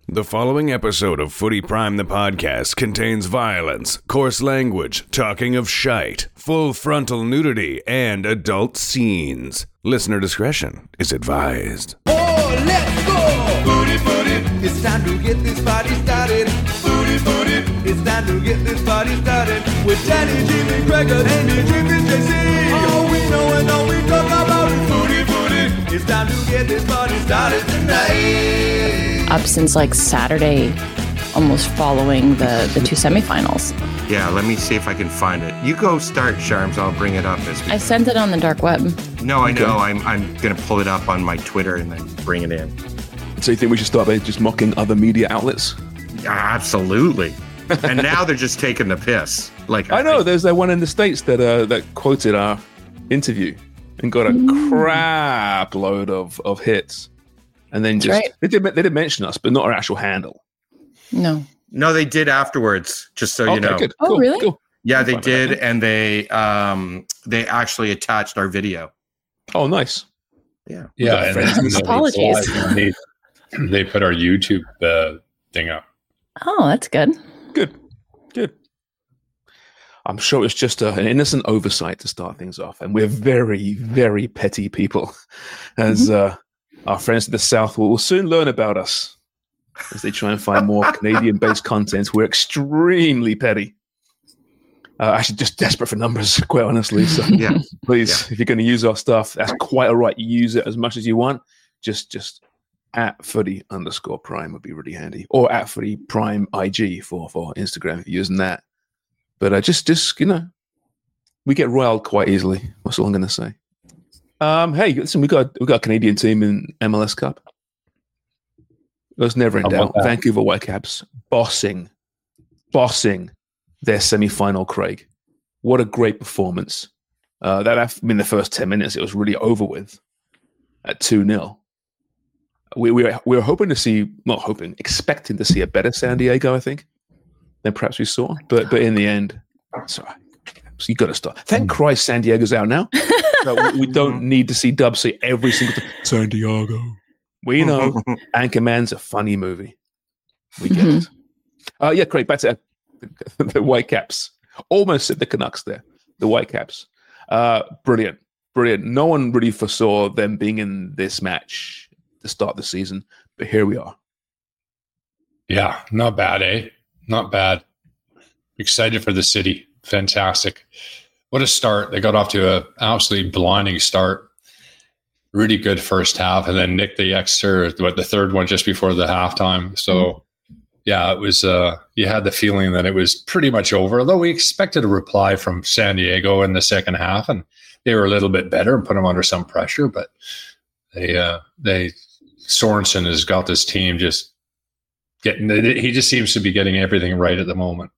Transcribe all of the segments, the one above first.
The following episode of Footy Prime the podcast contains violence, coarse language, talking of shite, full frontal nudity, and adult scenes. Listener discretion is advised. Oh, let's go! Footy, footy, it's time to get this party started. Footy, footy, it's time to get this party started. With Danny, Jimmy, Gregor, Andy, Jimmy, JC. All we know and all we talk about is footy, footy. It's time to get this party started tonight. Up since like Saturday, almost following the two semifinals. Yeah, let me see if I can find it. You go start, Sharms. I'll bring it up as we... I sent it on the dark web. No, I know. I'm going to pull it up on my Twitter and then bring it in. So you think we should start by just mocking other media outlets? Yeah, absolutely. And now they're just taking the piss. Like I know. There's that one in the States that quoted our interview and got a crap load of hits. And then just right. they did mention us, but not our actual handle. No, they did afterwards. Just so you know. Good. Oh, cool, really? Cool. Yeah, they did, and they actually attached our video. Oh, nice. Yeah. And apologies. They put our YouTube thing up. Oh, that's good. Good. I'm sure it's just an innocent oversight to start things off, and we're very, very petty people, as our friends to the south will soon learn about us as they try and find more Canadian-based content. We're extremely petty. Actually, just desperate for numbers, quite honestly. So, please, if you're going to use our stuff, that's quite all right. Use it as much as you want. Just at @footy_prime would be really handy, or at @footy prime IG for Instagram if you're using that. But just we get riled quite easily. That's all I'm going to say. Hey, listen, we got a Canadian team in MLS Cup. There's never in doubt. Vancouver Whitecaps bossing their semi-final. Craig, what a great performance! The first 10 minutes, it was really over with at 2-0. We were hoping to see, expecting to see a better San Diego, I think, than perhaps we saw. But in the end, sorry. So you got to stop. Thank Christ San Diego's out now. We don't need to see Dub say every single time, San Diego. We know Anchorman's a funny movie. We get it. Yeah, Craig, back to the Whitecaps. Almost said the Canucks there. The Whitecaps. Brilliant. No one really foresaw them being in this match to start the season, but here we are. Yeah, not bad, eh? Not bad. Excited for the city. Fantastic. What a start. They got off to an absolutely blinding start. Really good first half, and then nicked the extra, the third one just before the halftime. So, yeah, it was, you had the feeling that it was pretty much over, although we expected a reply from San Diego in the second half, and they were a little bit better and put them under some pressure, but Sorensen has got this team just he just seems to be getting everything right at the moment.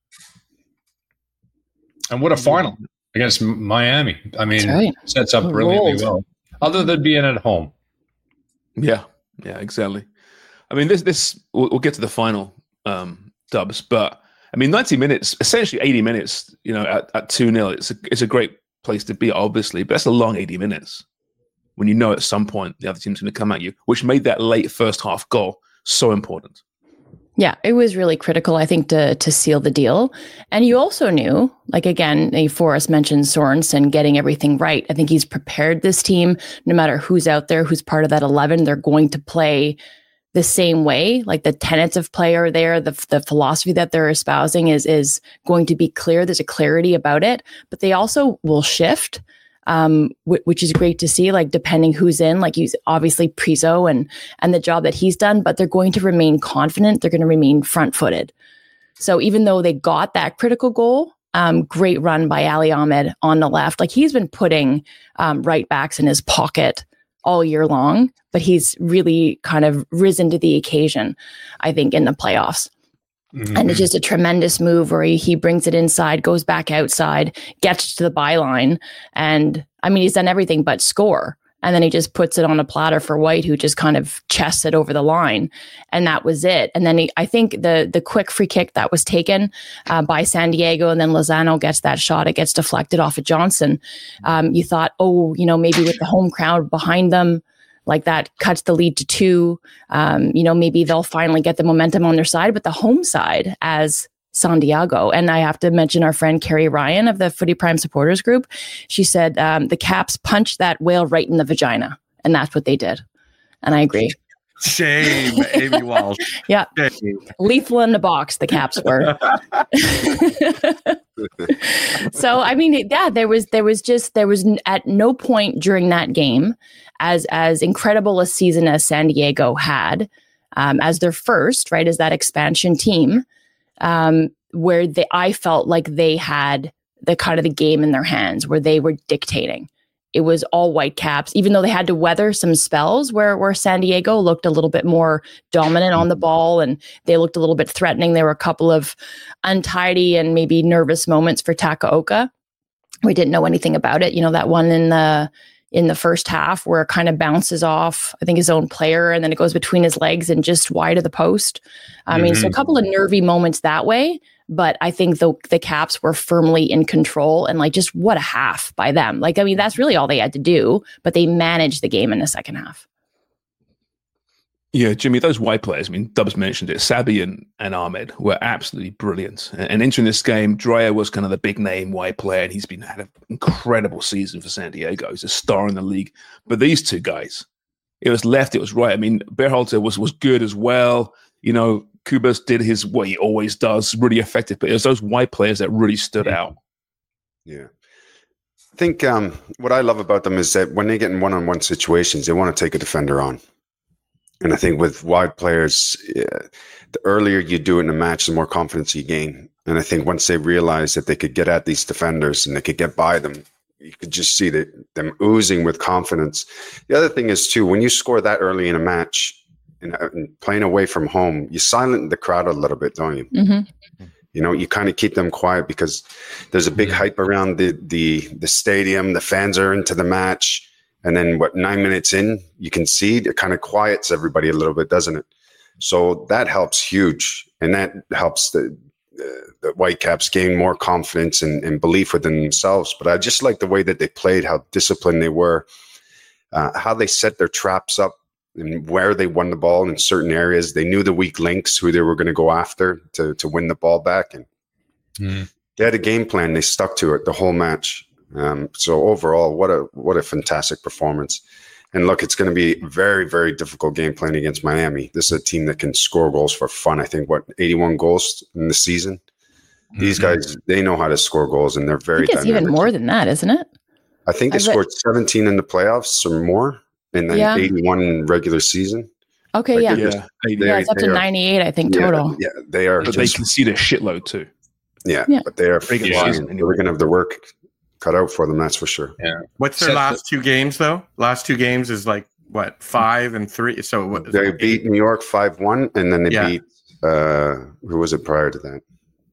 And what a final against Miami. I mean, sets up brilliantly well, other than being at home. Yeah, exactly. I mean, this we'll get to the final, Dubs, but I mean, 90 minutes, essentially 80 minutes, at 2-0, it's a great place to be, obviously, but that's a long 80 minutes when you know at some point the other team's going to come at you, which made that late first half goal so important. Yeah, it was really critical, I think, to seal the deal. And you also knew, like, again, Forrest mentioned Sorensen getting everything right. I think he's prepared this team, no matter who's out there, who's part of that 11, they're going to play the same way. Like, the tenets of play are there. The philosophy that they're espousing is going to be clear. There's a clarity about it, but they also will shift. Which is great to see, like, depending who's in, like, he's obviously Priso and the job that he's done, but they're going to remain confident. They're going to remain front-footed. So even though they got that critical goal, great run by Ali Ahmed on the left. Like, he's been putting right backs in his pocket all year long, but he's really kind of risen to the occasion, I think, in the playoffs. And it's just a tremendous move where he brings it inside, goes back outside, gets to the byline. And I mean, he's done everything but score. And then he just puts it on a platter for White, who just kind of chests it over the line. And that was it. And then I think the quick free kick that was taken by San Diego, and then Lozano gets that shot. It gets deflected off of Johnson. You thought, maybe with the home crowd behind them, like that cuts the lead to 2. Maybe they'll finally get the momentum on their side, but the home side as San Diego. And I have to mention our friend Carrie Ryan of the Footy Prime supporters group. She said the Caps punched that whale right in the vagina. And that's what they did. And I agree. Shame, Amy Walsh. Yeah. Shame. Lethal in the box, the Caps were. So, I mean, yeah, there was at no point during that game, as incredible a season as San Diego had, as their first, right, as that expansion team, where I felt like they had the kind of the game in their hands, where they were dictating. It was all Whitecaps, even though they had to weather some spells where San Diego looked a little bit more dominant on the ball and they looked a little bit threatening. There were a couple of untidy and maybe nervous moments for Takaoka. We didn't know anything about it. That one in the first half where it kind of bounces off, I think, his own player, and then it goes between his legs and just wide of the post. I mean, so a couple of nervy moments that way. But I think the Caps were firmly in control, and like, just what a half by them. Like, I mean, that's really all they had to do, but they managed the game in the second half. Yeah, Jimmy, those wide players, I mean, Dubs mentioned it, Sabi and Ahmed were absolutely brilliant. And entering this game, Dreyer was kind of the big name wide player, and he's had an incredible season for San Diego. He's a star in the league. But these two guys, it was left, it was right. I mean, Berhalter was good as well. Kubas did what he always does, really effective. But it was those wide players that really stood out. Yeah. I think what I love about them is that when they get in one-on-one situations, they want to take a defender on. And I think with wide players, the earlier you do it in a match, the more confidence you gain. And I think once they realize that they could get at these defenders and they could get by them, you could just see them oozing with confidence. The other thing is, too, when you score that early in a match, and playing away from home, you silence the crowd a little bit, don't you? Mm-hmm. You kind of keep them quiet because there's a big hype around the stadium. The fans are into the match. And then 9 minutes in, you concede, it kind of quiets everybody a little bit, doesn't it? So that helps huge. And that helps the Whitecaps gain more confidence and belief within themselves. But I just like the way that they played, how disciplined they were, how they set their traps up, and where they won the ball in certain areas. They knew the weak links, who they were going to go after to win the ball back. And they had a game plan. They stuck to it the whole match. So overall, what a fantastic performance. And look, it's going to be very, very difficult game plan against Miami. This is a team that can score goals for fun. I think, 81 goals in the season? These guys, they know how to score goals, and they're very dynamic. It's even more than that, isn't it? I think they scored 17 in the playoffs or more. And then 81 regular season. Okay, it's up to 98, I think, total. Yeah, they are. But they concede a shitload too. Yeah, but they are flying. They're going to have the work cut out for them, that's for sure. Yeah. What's their last 2 games, though? Last 2 games is 5 and 3. So they beat New York 5-1, and then they beat who was it prior to that?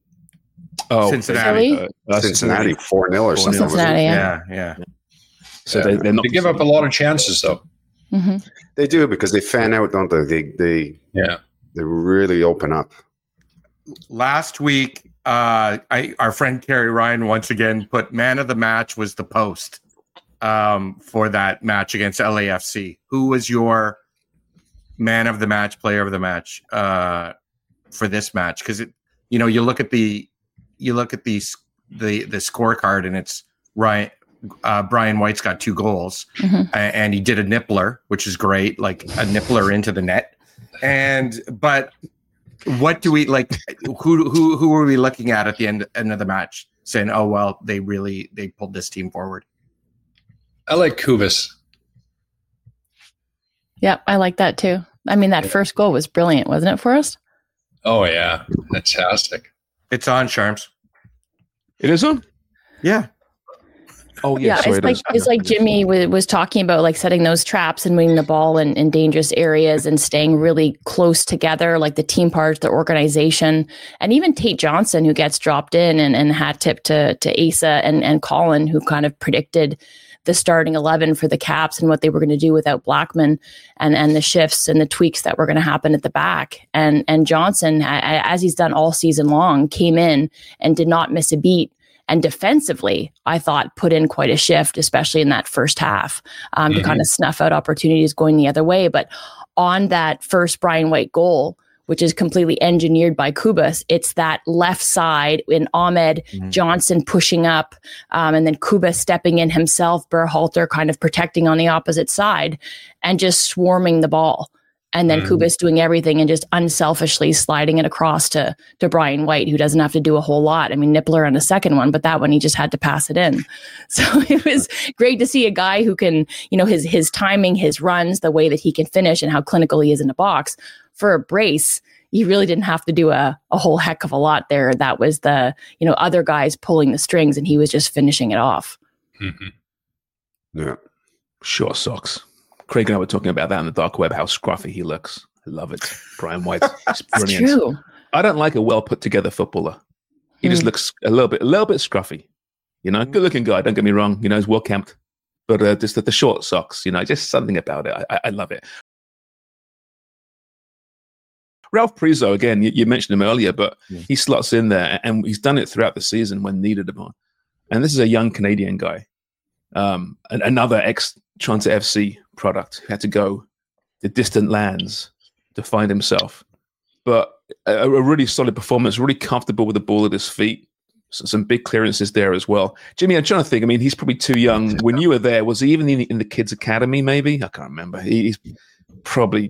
Oh, Cincinnati. Cincinnati 4-0 or something. Cincinnati, yeah. So they give up a lot of chances, though. Mm-hmm. They do, because they fan out, don't they? They really open up. Last week, our friend Carrie Ryan once again put man of the match was the post for that match against LAFC. Who was your man of the match, player of the match for this match? Because you look at the scorecard, and it's right. Brian White's got 2 goals, and he did a nippler, which is great, like a nippler into the net. But what do we like? Who are we looking at the end of the match, saying, "Oh well, they pulled this team forward"? I like Kubas. Yeah, I like that too. I mean, that first goal was brilliant, wasn't it, for us? Oh yeah, fantastic. It's on, Sharms. It is on. Yeah. Oh yeah, it's like Jimmy was talking about, like setting those traps and winning the ball in dangerous areas and staying really close together, like the team part, the organization, and even Tate Johnson, who gets dropped in and hat tip to Asa and Colin, who kind of predicted the starting 11 for the Caps and what they were going to do without Blackman and the shifts and the tweaks that were going to happen at the back. And Johnson, as he's done all season long, came in and did not miss a beat And defensively, I thought put in quite a shift, especially in that first half, to kind of snuff out opportunities going the other way. But on that first Brian White goal, which is completely engineered by Kubas, it's that left side in Ahmed Johnson pushing up, and then Kubas stepping in himself, Berhalter kind of protecting on the opposite side and just swarming the ball. And then Kubas doing everything and just unselfishly sliding it across to Brian White, who doesn't have to do a whole lot. I mean, Nippler on the second one, but that one he just had to pass it in. So it was great to see a guy who can, his timing, his runs, the way that he can finish and how clinical he is in the box. For a brace, he really didn't have to do a whole heck of a lot there. That was the, other guys pulling the strings and he was just finishing it off. Yeah. Short socks. Craig and I were talking about that on the dark web, how scruffy he looks. I love it. Brian White is brilliant. It's true. I don't like a well put together footballer. He just looks a little bit scruffy. Good looking guy. Don't get me wrong. He's well camped, but just the short socks. Just something about it. I love it. Ralph Priso, again, you mentioned him earlier, but he slots in there, and he's done it throughout the season when needed upon. And this is a young Canadian guy, another ex-Toronto FC product who had to go to distant lands to find himself. But a really solid performance, really comfortable with the ball at his feet. Some big clearances there as well. Jimmy, I'm trying to think. I mean, he's probably too young. When you were there, was he even in the kids' academy, maybe? I can't remember. He's probably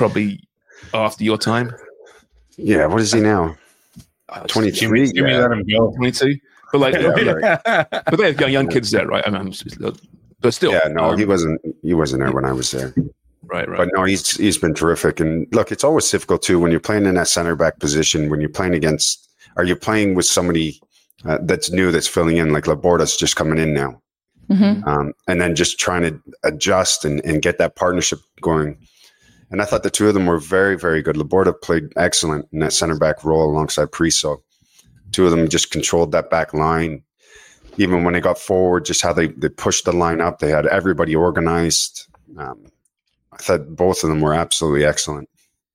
after your time. Yeah, what is he now? 23. Jimmy let him go. 22. But but they have young kids there, right? But still. Yeah, no, he wasn't there when I was there. Right. But no, he's been terrific. And look, it's always difficult too when you're playing in that center back position, when you're playing with somebody that's new, that's filling in, like Laborda's just coming in now. And then just trying to adjust and get that partnership going. And I thought the two of them were very, very good. Laborda played excellent in that center back role alongside Priso. Two of them just controlled that back line. Even when they got forward, just how they pushed the line up. They had everybody organized. I thought both of them were absolutely excellent.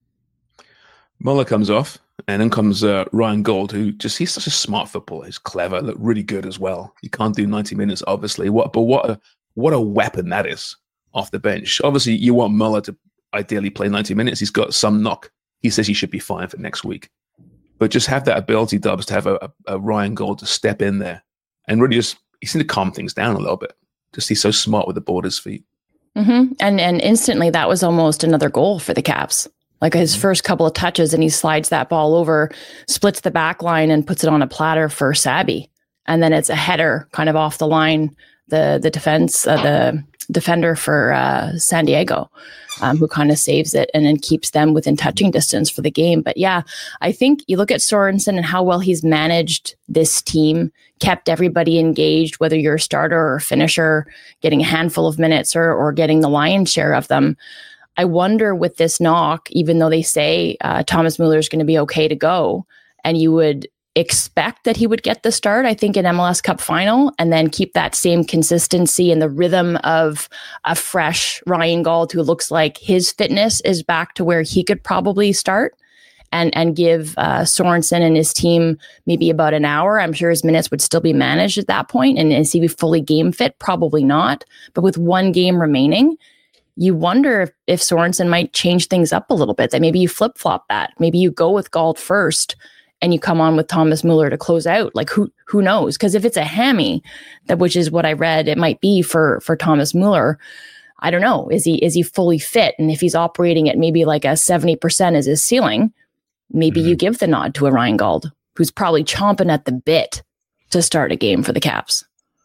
Muller comes off, and then comes Ryan Gauld, he's such a smart footballer. He's clever, look really good as well. He can't do 90 minutes, obviously. What a weapon that is off the bench. Obviously, you want Muller to ideally play 90 minutes. He's got some knock. He says he should be fine for next week. But just have that ability, Dubs, to have a Ryan Gauld to step in there and really he seemed to calm things down a little bit. He's so smart with the ball at his feet. And instantly that was almost another goal for the Caps. Like his first couple of touches and he slides that ball over, splits the back line and puts it on a platter for Sabby. And then it's a header kind of off the line, the defender for San Diego, who kind of saves it and then keeps them within touching distance for the game. But yeah, I think you look at Sorensen and how well he's managed this team, kept everybody engaged, whether you're a starter or a finisher, getting a handful of minutes or getting the lion's share of them. I wonder with this knock, even though they say Thomas Muller is going to be okay to go, and you would expect that he would get the start, I think, in MLS Cup final, and then keep that same consistency and the rhythm of a fresh Ryan Gauld who looks like his fitness is back to where he could probably start, and give Sorensen and his team maybe about an hour. I'm sure his minutes would still be managed at that point, and is he fully game fit? Probably not. But with one game remaining, you wonder if Sorensen might change things up a little bit, that maybe you flip-flop that. Maybe you go with Gauld first and you come on with Thomas Muller to close out. Like who knows? Because if it's a hammy, which is what I read it might be for Thomas Muller, I don't know. Is he fully fit? And if he's operating at maybe like a 70% as his ceiling, maybe you give the nod to a Ryan Gauld, who's probably chomping at the bit to start a game for the Caps.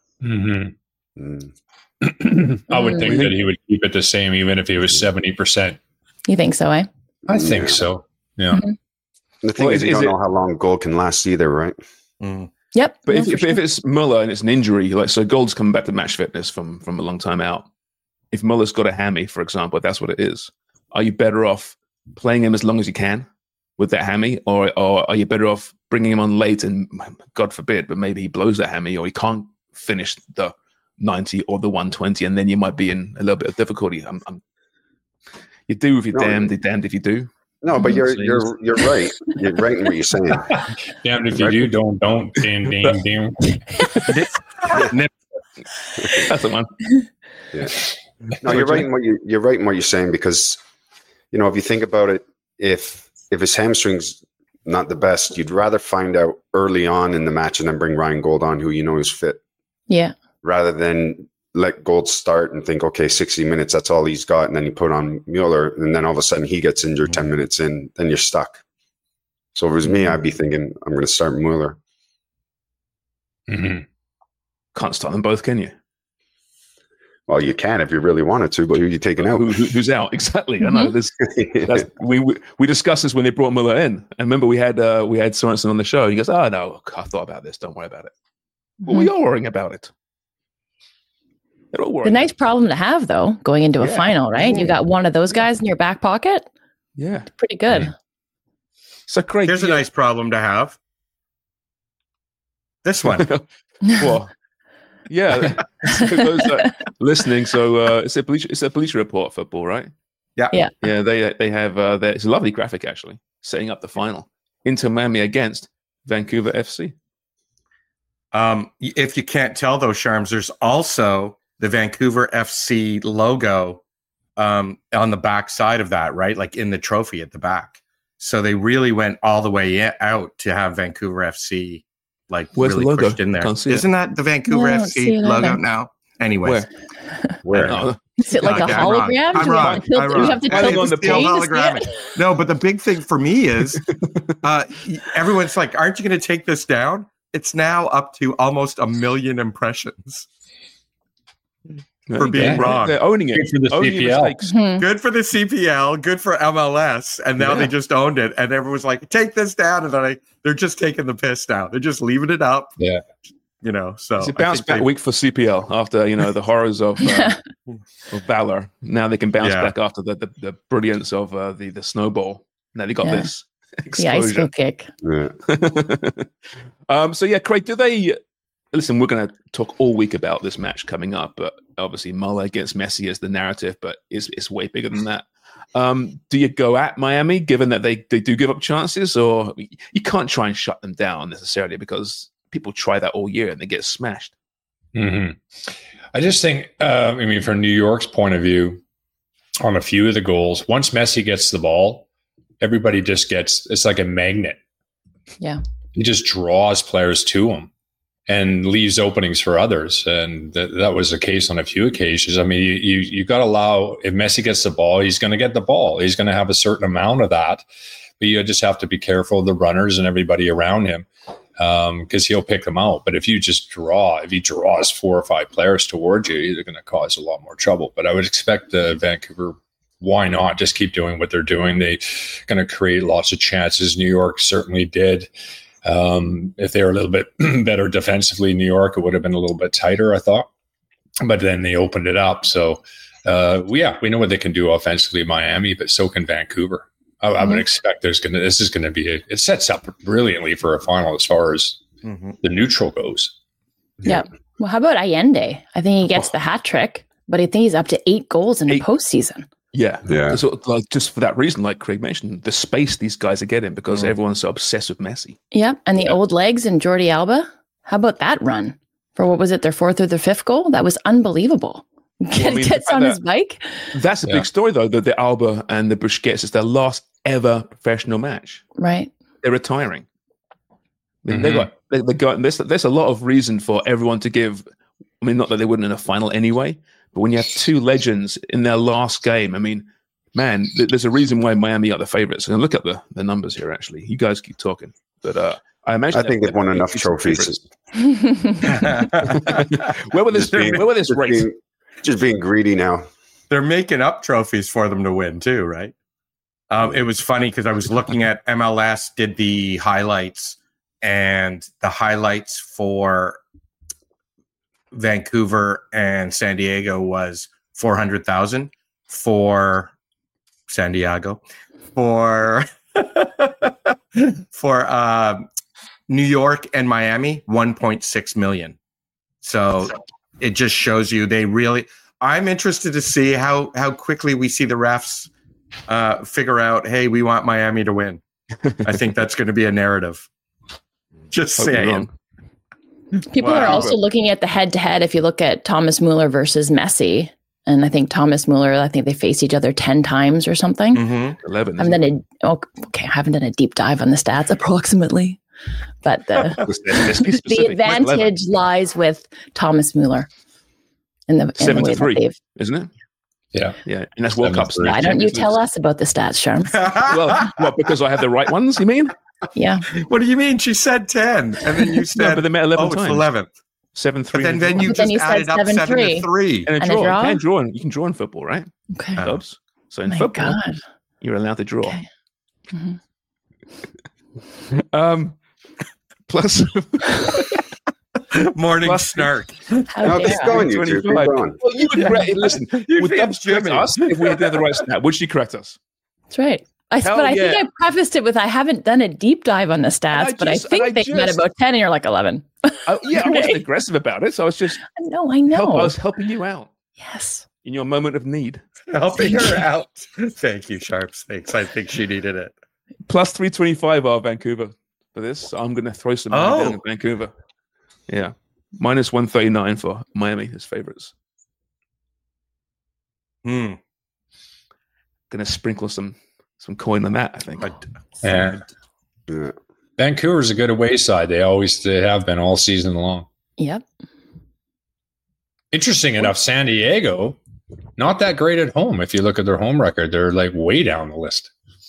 I would think that he would keep it the same even if he was 70%. You think so, eh? I think so. Yeah. The thing is, you don't know how long Gauld can last either, right? Yep. But if it's Muller and it's an injury, so Gould's coming back to match fitness from a long time out. If Muller's got a hammy, for example, if that's what it is, are you better off playing him as long as you can with that hammy, or are you better off bringing him on late and, God forbid, but maybe he blows that hammy or he can't finish the 90 or the 120, and then you might be in a little bit of difficulty. You do if you're damned if you do. No, but you're right. You're right in what you're saying. Damn, if you do, don't. Damn. That's the one. Yeah. No, you're right in what you're saying, because if you think about it, if his hamstring's not the best, you'd rather find out early on in the match and then bring Ryan Gold on, who is fit. Yeah. Rather than let Gold start and think, okay, 60 minutes, that's all he's got, and then you put on Mueller, and then all of a sudden he gets injured 10 minutes in, then you're stuck. So if it was me, I'd be thinking, I'm going to start Mueller. Mm-hmm. Can't start them both, can you? Well, you can if you really wanted to, but who are you taking out? Who's out? Exactly. I know. We discussed this when they brought Mueller in. And remember, we had Sorensen on the show. He goes, "Oh no, I thought about this. Don't worry about it." Well, we are worrying about it. The nice problem to have, though, going into a final, right? You got one of those guys in your back pocket. Yeah, it's pretty good. Yeah. So great. Here's a nice problem to have. This one. Well, yeah. So those listening, so it's a Bleacher Report football, right? Yeah. They have it's a lovely graphic actually, setting up the final. Inter Miami against Vancouver FC. If you can't tell though, Sharms, there's also the Vancouver FC logo on the back side of that, right? Like in the trophy at the back. So they really went all the way out to have Vancouver FC where's really the logo? pushed in there. Isn't that the Vancouver FC logo now? Anyways. Where? Is it like a hologram? I'm wrong. You have to tilt on the the holographic. No, but the big thing for me is everyone's like, aren't you going to take this down? It's now up to almost 1 million impressions for being wrong. They're owning it. Good for the CPL. Good for the CPL, good for MLS, and now they just owned it. And everyone's like, take this down. And they're just taking the piss now. They're just leaving it up. Yeah. It's So a bounce back week for CPL after the horrors of Valor. Now they can bounce back after the brilliance of the snowball. Now they got this the ice cream kick. Yeah. So Craig, do they listen? We're going to talk all week about this match coming up, but obviously Muller against Messi is the narrative, but it's way bigger than that. Do you go at Miami, given that they do give up chances, or you can't try and shut them down necessarily because people try that all year and they get smashed? Mm-hmm. I just think, from New York's point of view, on a few of the goals, once Messi gets the ball, everybody just it's like a magnet. Yeah. He just draws players to him and leaves openings for others. And that was the case on a few occasions. I mean, you got to allow, if Messi gets the ball, he's going to get the ball. He's going to have a certain amount of that. But you just have to be careful of the runners and everybody around him because he'll pick them out. But if he draws 4 or 5 players towards you, they're going to cause a lot more trouble. But I would expect Vancouver, why not just keep doing what they're doing? They're going to create lots of chances. New York certainly did. If they were a little bit better defensively, New York, it would have been a little bit tighter, I thought. But then they opened it up. So, we know what they can do offensively, Miami, but so can Vancouver. I would expect it sets up brilliantly for a final as far as the neutral goes. Yeah. Well, how about Allende? I think he gets the hat trick, but I think he's up to 8 goals in the postseason. Yeah. So, just for that reason, like Craig mentioned, the space these guys are getting because everyone's so obsessed with Messi. Yeah, and the old legs and Jordi Alba. How about that run for what was it, their 4th or their 5th goal? That was unbelievable. Gets on his bike. That's a big story, though. That the Alba and the Busquets is their last ever professional match. Right. They're retiring. They got. There's a lot of reason for everyone to give. I mean, not that they wouldn't in a final anyway. But when you have 2 legends in their last game, I mean, man, there's a reason why Miami are the favorites. And look at the numbers here, actually. You guys keep talking. But I think they've won enough trophies. Where were this race? Just being greedy now. They're making up trophies for them to win, too, right? It was funny because I was looking at MLS did the highlights, and the highlights for Vancouver and San Diego was 400,000 for San Diego for New York and Miami 1.6 million. So it just shows you I'm interested to see how quickly we see the refs figure out, hey, we want Miami to win. I think that's going to be a narrative. Just Hope you're saying. wrong. People are Wow. also looking at the head-to-head. If you look at Thomas Mueller versus Messi, and I think Thomas Mueller, I think they faced each other 10 times or something. Mhm. 11. I haven't done a deep dive on the stats approximately, but the advantage lies with Thomas Mueller in the way 7-3, that they've. isn't it? Yeah. Yeah, and that's World Cups. 7-3. Why don't you tell us about the stats, Sharms? Well, because I have the right ones, you mean? Yeah. What do you mean? She said 10, and then you said, but they met 11 it's times. 11th. 7-3. But then you But then just you said added up 7-3. 7-3. and a and a draw. draw? You can draw in football, right? Okay. Oh. Dubs. So in My football, God. you're allowed to draw. Okay. Mhm. Plus, Morning Plus- snark. How No, dare keep I? going, you two. Keep 25. going. well, you would correct. Listen, would being Dubs correct Jimmy. us if we had the right stat? Would she correct us? That's right. Hell But I yeah. think I prefaced it with I haven't done a deep dive on the stats, but I think they met about 10 and you're like 11. Yeah, I wasn't aggressive about it, so I was just No, I know. I was helping you out Yes. in your moment of need. Helping her out. Thank you, Sharps. Thanks. I think she needed it. Plus 325 are Vancouver for this. So I'm going to throw some money down in Vancouver. Yeah. Minus 139 for Miami as favorites. Hmm. Going to sprinkle some coin on that, I think. And Yeah. Vancouver's a good away side. They have been all season long. Yep. Interesting enough, San Diego, not that great at home. If you look at their home record, they're like way down the list.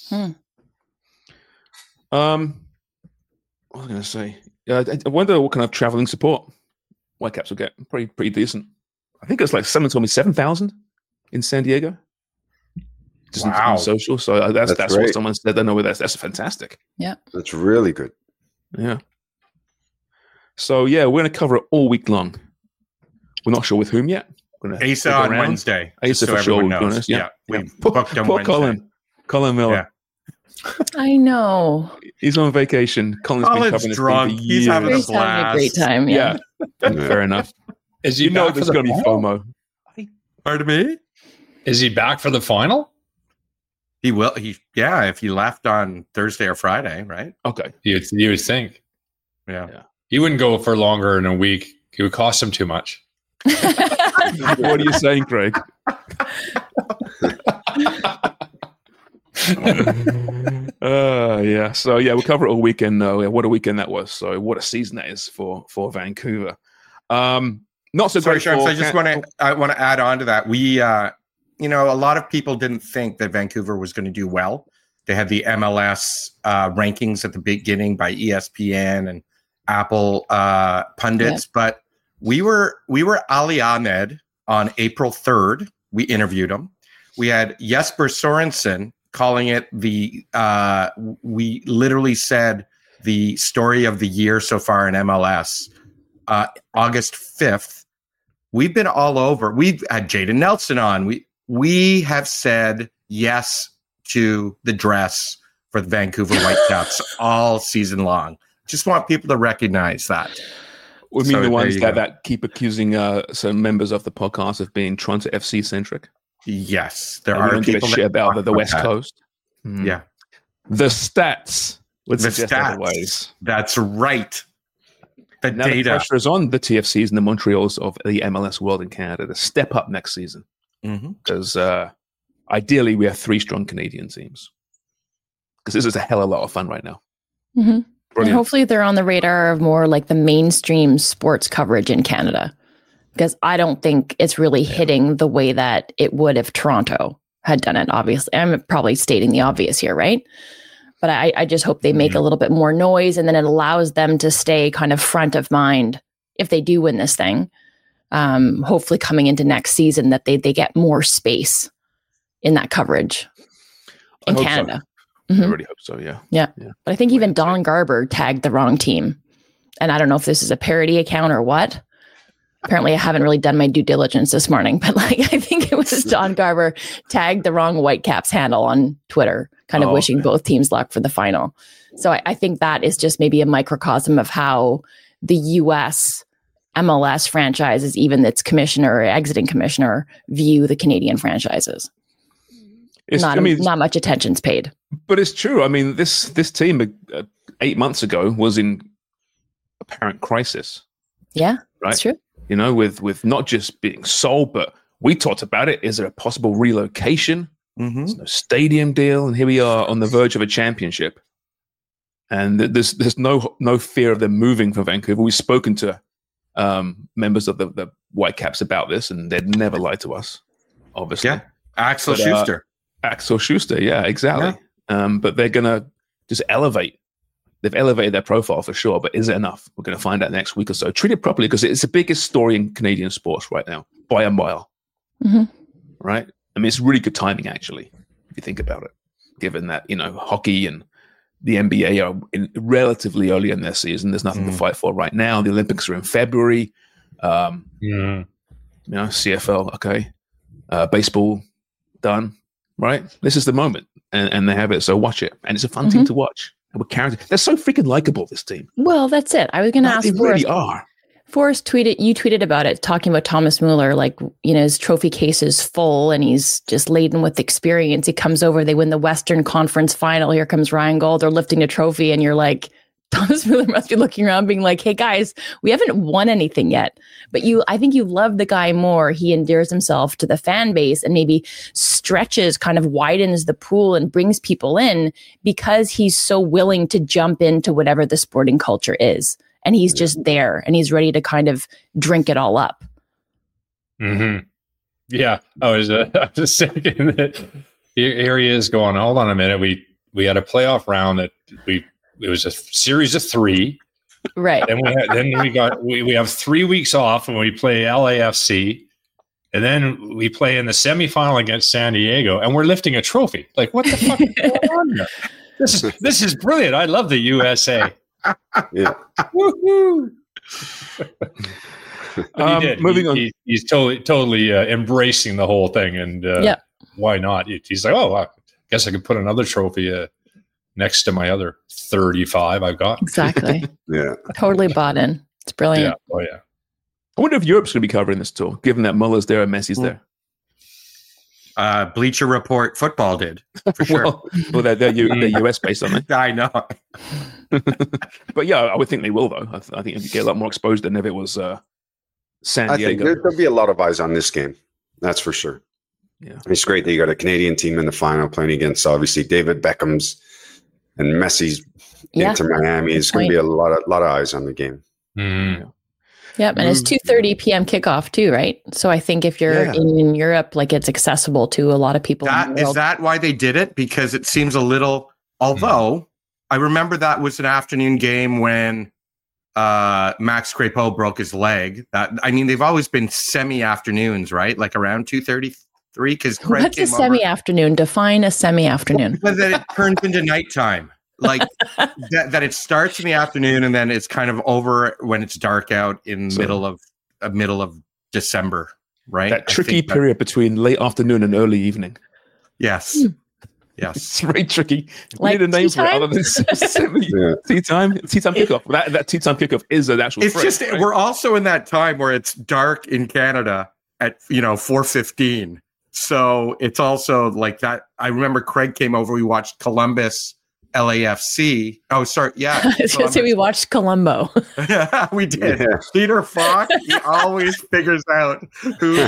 What was I going to say? I wonder what kind of traveling support Whitecaps will get. Pretty decent. I think it's like someone told me 7,000 in San Diego. Just Wow. on social. So that's what great. someone said. I don't know whether that's fantastic. That's really good. Yeah. So yeah, we're going to cover it all week long. We're not sure with whom yet. We're gonna Asa dig on around. Wednesday. Asa just for sure. everyone we'll be knows. honest. Yeah. We Yeah. booked him Poor Wednesday. Colin Miller. Yeah. I know. He's on vacation. Colin's been Colin's covering this drunk. thing for He's having years. He's having a great time. Yeah. Yeah. Fair enough. Is he You know back for there's the going to be final? FOMO. Pardon me? Is he back for the final? He will. If he left on Thursday or Friday, right? Okay. You would think. Yeah. He wouldn't go for longer than a week. It would cost him too much. What are you saying, Craig? Yeah. So yeah, we'll cover it all weekend. Though. What a weekend that was. So what a season that is for Vancouver. Not so Sorry, great. Sharps. for I just want to add on to that. We, a lot of people didn't think that Vancouver was going to do well. They had the MLS rankings at the beginning by ESPN and Apple pundits, but we were Ali Ahmed on April 3rd. We interviewed him. We had Jesper Sorensen calling it we literally said the story of the year so far in MLS. August 5th. We've been all over. We've had Jaden Nelson on. We have said yes to the dress for the Vancouver Whitecaps all season long. Just want people to recognize that. We mean So the there ones you that, go. that keep accusing some members of the podcast of being Toronto FC centric. Yes, there And we are don't give a people shit that about talk the West that. Coast. Hmm. Yeah, The stats would the suggest stats. otherwise. That's right. The Now the data. pressure is on the TFCs and the Montreals of the MLS world in Canada to step up next season Mhm. because ideally we have 3 strong Canadian teams because this is a hell of a lot of fun right now. Mhm. And Brilliant. hopefully they're on the radar of more like the mainstream sports coverage in Canada. Because I don't think it's really hitting the way that it would if Toronto had done it, obviously. I'm probably stating the obvious here, right? But I just hope they make a little bit more noise and then it allows them to stay kind of front of mind if they do win this thing. Hopefully coming into next season that they get more space in that coverage I in hope so. Canada. I Mhm. really hope so, yeah. But I think even Don Garber tagged the wrong team. And I don't know if this is a parody account or what. Apparently, I haven't really done my due diligence this morning, but I think it was Don Garber tagged the wrong Whitecaps handle on Twitter, kind of wishing both teams luck for the final. So I think that is just maybe a microcosm of how the U.S. MLS franchises, even its commissioner or exiting commissioner, view the Canadian franchises. not much attention's paid. But it's true. I mean, this team 8 months ago was in apparent crisis. Yeah, right. That's true. You know, with not just being sold, but we talked about it. Is there a possible relocation? There's no stadium deal, and here we are on the verge of a championship. And there's no fear of them moving from Vancouver. We've spoken to members of the Whitecaps about this, and they'd never lied to us. Obviously, yeah. Axel Schuster. Axel Schuster, yeah, exactly. Yeah. But they're gonna just elevate. They've elevated their profile for sure, but is it enough? We're going to find out next week or so. Treat it properly because it's the biggest story in Canadian sports right now, by a mile. Right? I mean, it's really good timing, actually, if you think about it, given that, you know, hockey and the NBA are relatively early in their season. There's nothing to fight for right now. The Olympics are in February. You know, CFL, okay. Baseball, done, right? This is the moment, and they have it, so watch it. And it's a fun team to watch. They're so freaking likable, this team. Well, that's it. I was going to ask. They really are. Forrest you tweeted about it, talking about Thomas Mueller, like, you know, his trophy case is full and he's just laden with experience. He comes over, they win the Western Conference final. Here comes Ryan Gauld. They're lifting a trophy, and you're like, Thomas Mueller must be looking around being like, hey guys, we haven't won anything yet. But I think you love the guy more. He endears himself to the fan base and maybe stretches, kind of widens the pool and brings people in because he's so willing to jump into whatever the sporting culture is. And he's just there and he's ready to kind of drink it all up. Yeah. I was just thinking that here he is going, hold on a minute. We had a playoff round that it was a series of 3. Right. We have 3 weeks off when we play LAFC, and then we play in the semifinal against San Diego, and we're lifting a trophy. Like, what the fuck is going on here? This is brilliant. I love the USA. Yeah. Woohoo! Moving on. He's totally embracing the whole thing, and why not? He's like, oh, I guess I could put another trophy next to my other 35 I've got. Exactly. Yeah. Totally bought in. It's brilliant. Yeah. Oh, yeah. I wonder if Europe's going to be covering this tour, given that Muller's there and Messi's there. Bleacher Report football did, for sure. well they're US based, aren't they? I know. But yeah, I would think they will, though. I think it'd get a lot more exposed than if it was San I Diego. think there'll be a lot of eyes on this game. That's for sure. Yeah. It's great that you got a Canadian team in the final playing against, obviously, David Beckham's and Messi's Inter Miami. It's going to be a lot of eyes on the game. Yep, and it's 2:30 p.m. kickoff too, right? So I think if you're in Europe, like, it's accessible to a lot of people. Is that why they did it? Because it seems a little. Although I remember that was an afternoon game when Max Crepeau broke his leg. They've always been semi-afternoons, right? Like around 2:33. Because what's a semi-afternoon? Define a semi-afternoon. Because it turns into nighttime. Like that it starts in the afternoon and then it's kind of over when it's dark out in middle of December, right? That tricky period between late afternoon and early evening. Yes. Yes. It's very tricky. We like need a name for it other than tea time kickoff. That tea time kickoff is an actual phrase, right? We're also in that time where it's dark in Canada at 4:15. So it's also like that. I remember Craig came over, we watched Columbus LAFC. Oh, sorry. Yeah. I was going to say we watched Columbo. Yeah, we did. Yeah. Peter Falk, he always figures out who.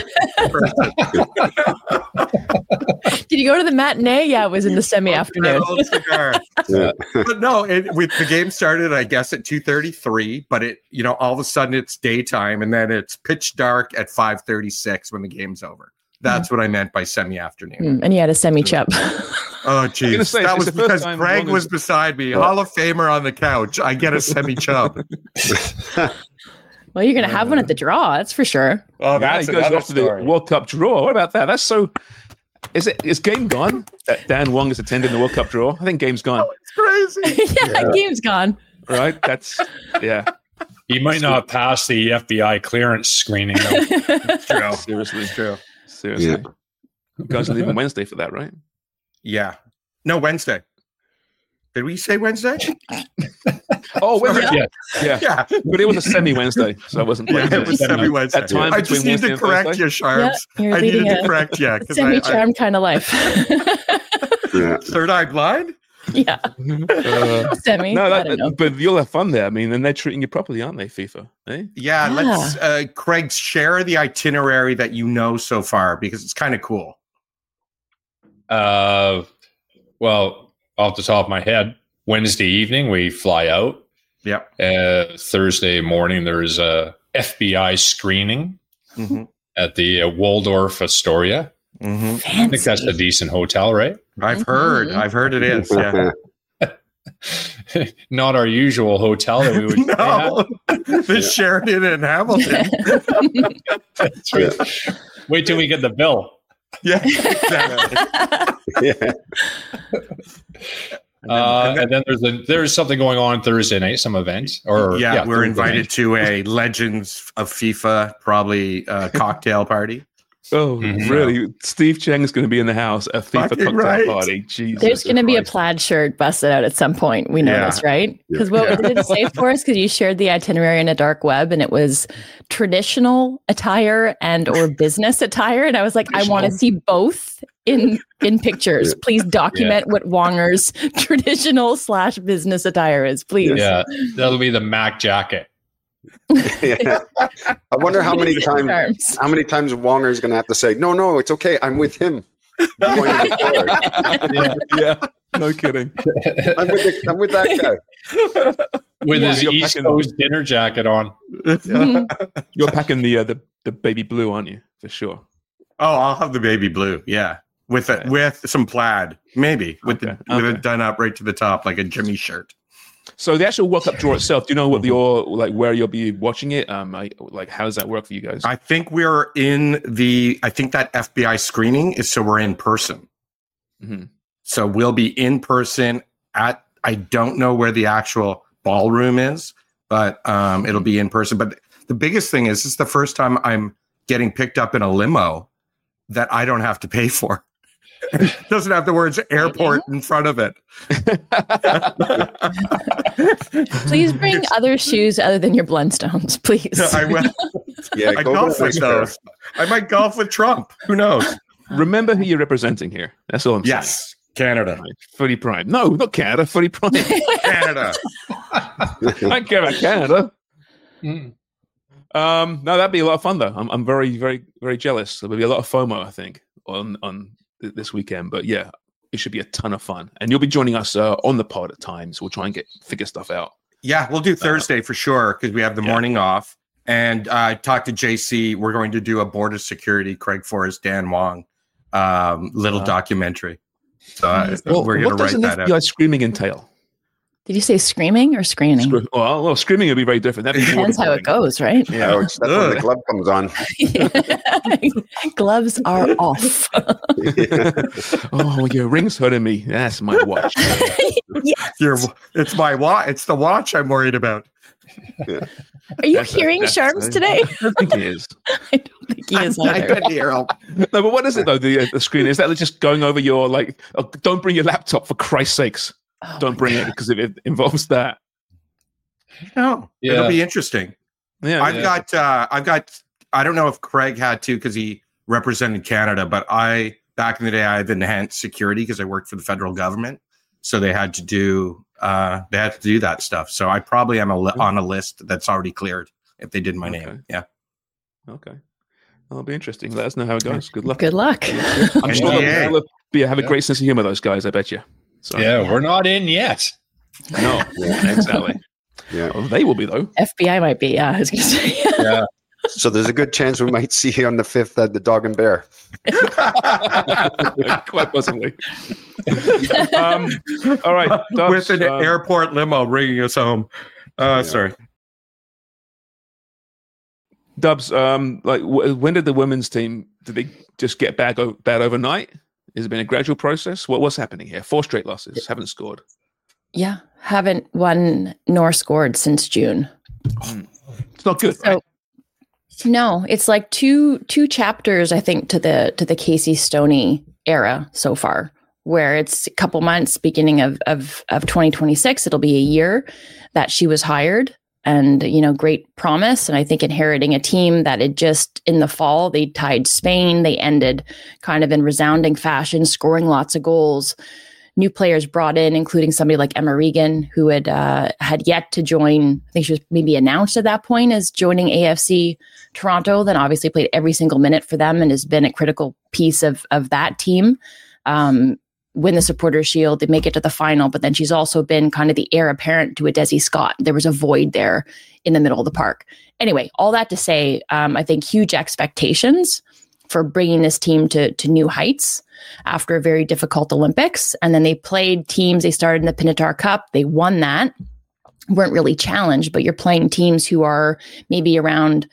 Did you go to the matinee? Yeah, it was in the semi-afternoon. Yeah. But no, the game started, I guess, at 2:33, but all of a sudden it's daytime and then it's pitch dark at 5:36 when the game's over. That's what I meant by semi-afternoon. And he had a semi-chub. Oh, geez. That was because Craig was beside me. Hall of Famer on the couch. I get a semi-chub. Well, you're going to have one at the draw. That's for sure. Oh, that's another story. The World Cup draw. What about that? That's so... Is game gone? That Dan Wong is attending the World Cup draw? I think game's gone. Oh, it's crazy. Game's gone. Right? That's... Yeah. He might not pass the FBI clearance screening. True. Seriously. True. Seriously. Yeah. You guys are leaving Wednesday for that, right? Yeah. No, Wednesday. Did we say Wednesday? Oh, Wednesday. Yeah. Yeah. But it was a semi-Wednesday, so I wasn't quite Yeah, it was every Wednesday. That time I just between need to Wednesday and correct Thursday? you, Sharms. you're I needed leading to correct you. 'cause semi-charmed kind of life. Yeah. Third Eye Blind? Yeah. Semi. No, I don't know. but you'll have fun there. I mean, and they're treating you properly, aren't they, FIFA? Eh? Yeah, let's, Craig, share the itinerary that you know so far because it's kind of cool. Well, off the top of my head, Wednesday evening we fly out. Yep. Thursday morning there's a FBI screening at the Waldorf Astoria. Mm-hmm. I think that's a decent hotel, right? I've heard it is. Yeah. Not our usual hotel that we would No, the Sheraton in Hamilton. That's right. Wait till we get the bill. Yeah, exactly. Yeah. And then there's something going on Thursday night, some event. Or Yeah, we're Thursday invited night. to a Legends of FIFA, probably cocktail party. Oh, Mhm. really? Steve Cheng's going to be in the house at FIFA Fucking cocktail right. party. Jesus There's going to be a Christ. plaid shirt busted out at some point. We know Yeah. this, right? Because Yeah. what did it say for us? Because you shared the itinerary in a dark web, and it was traditional attire and or business attire, and I was like, I want to see both in pictures. Please document what Wonger's traditional / business attire is, please. Yeah, that'll be the Mac jacket. Yeah. I wonder how many times Wonger's going to have to say, no, it's okay. I'm with him. Pointing forward. Yeah, no kidding. I'm with that guy. With Yeah, his you're East packing- Coast dinner jacket on. You're packing the baby blue, aren't you? For sure. Oh, I'll have the baby blue. Yeah, with some plaid, maybe with Okay, with okay. it done up right to the top like a Jimmy shirt. So the actual World Cup draw itself, do you know what where you'll be watching it? How does that work for you guys? I think we're in I think that FBI screening is so we're in person. Mm-hmm. So we'll be in person I don't know where the actual ballroom is, but it'll be in person. But the biggest thing is, it's the first time I'm getting picked up in a limo that I don't have to pay for. It doesn't have the words airport in front of it. Please bring other shoes other than your Blundstones, please. I will. Yeah, I go golf with those. I might golf with Trump. Who knows? Remember who you're representing here. That's all I'm saying. Yes, Canada. Footy Prime. No, not Canada. Footy Prime. Canada. I don't care about Canada. Mm. No, that'd be a lot of fun though. I'm very, very, very jealous. There will be a lot of FOMO, I think, on this weekend. But yeah, it should be a ton of fun. And you'll be joining us on the pod at times. We'll try and figure stuff out. Yeah, we'll do Thursday for sure because we have the morning off. And I talked to JC. We're going to do a border security, Craig Forrest, Dan Wong, little documentary. So we're going to write that out. FBI screaming entail? Did you say screaming or screening? Well, screaming would be very different. That'd be Depends how it goes, right? Yeah. Oh, that's when the glove comes on. Gloves are off. Oh, your ring's hurting me. That's my watch. It's my watch. It's the watch I'm worried about. Are you hearing Sharps today? I don't think he is. I don't think he is I either. can hear him. No, but what is it though? The screen, is that just going over your don't bring your laptop for Christ's sakes. Don't bring it because it involves that. No, Yeah. it'll be interesting. Yeah, I've got. I don't know if Craig had to because he represented Canada, but back in the day I had enhanced security because I worked for the federal government, so they had to do that stuff. So I probably am on a list that's already cleared if they did my name. Yeah. Okay. That'll be interesting. Let us know how it goes. Good luck. Good luck. I'm sure NDA. they'll have a great sense of humor, those guys, I bet you. So, Yeah, we're not in yet. No, exactly. Yeah. Well, they will be, though. FBI might be. Yeah, I was going to say. Yeah. So there's a good chance we might see you on the 5th at the Dog and Bear. Quite possibly. All right. Dubs, With an airport limo bringing us home. Sorry. Dubs, when did the women's team, did they just get bad overnight? Has it been a gradual process? What's happening here? 4 straight losses, haven't scored. Yeah, haven't won nor scored since June. It's not good, right? No, it's like two chapters, I think, to the Casey Stoney era so far. where it's a couple months, beginning of 2026, it'll be a year that she was hired. And, great promise. And I think inheriting a team that had just in the fall, they tied Spain. They ended kind of in resounding fashion, scoring lots of goals. New players brought in, including somebody like Emma Regan, who had yet to join. I think she was maybe announced at that point as joining AFC Toronto, then obviously played every single minute for them and has been a critical piece of that team. Win the Supporters' Shield, they make it to the final, but then she's also been kind of the heir apparent to a Desi Scott. There was a void there in the middle of the park. Anyway, all that to say, I think huge expectations for bringing this team to new heights after a very difficult Olympics. And then they played teams. They started in the Pinatar Cup. They won that. Weren't really challenged, but you're playing teams who are maybe around,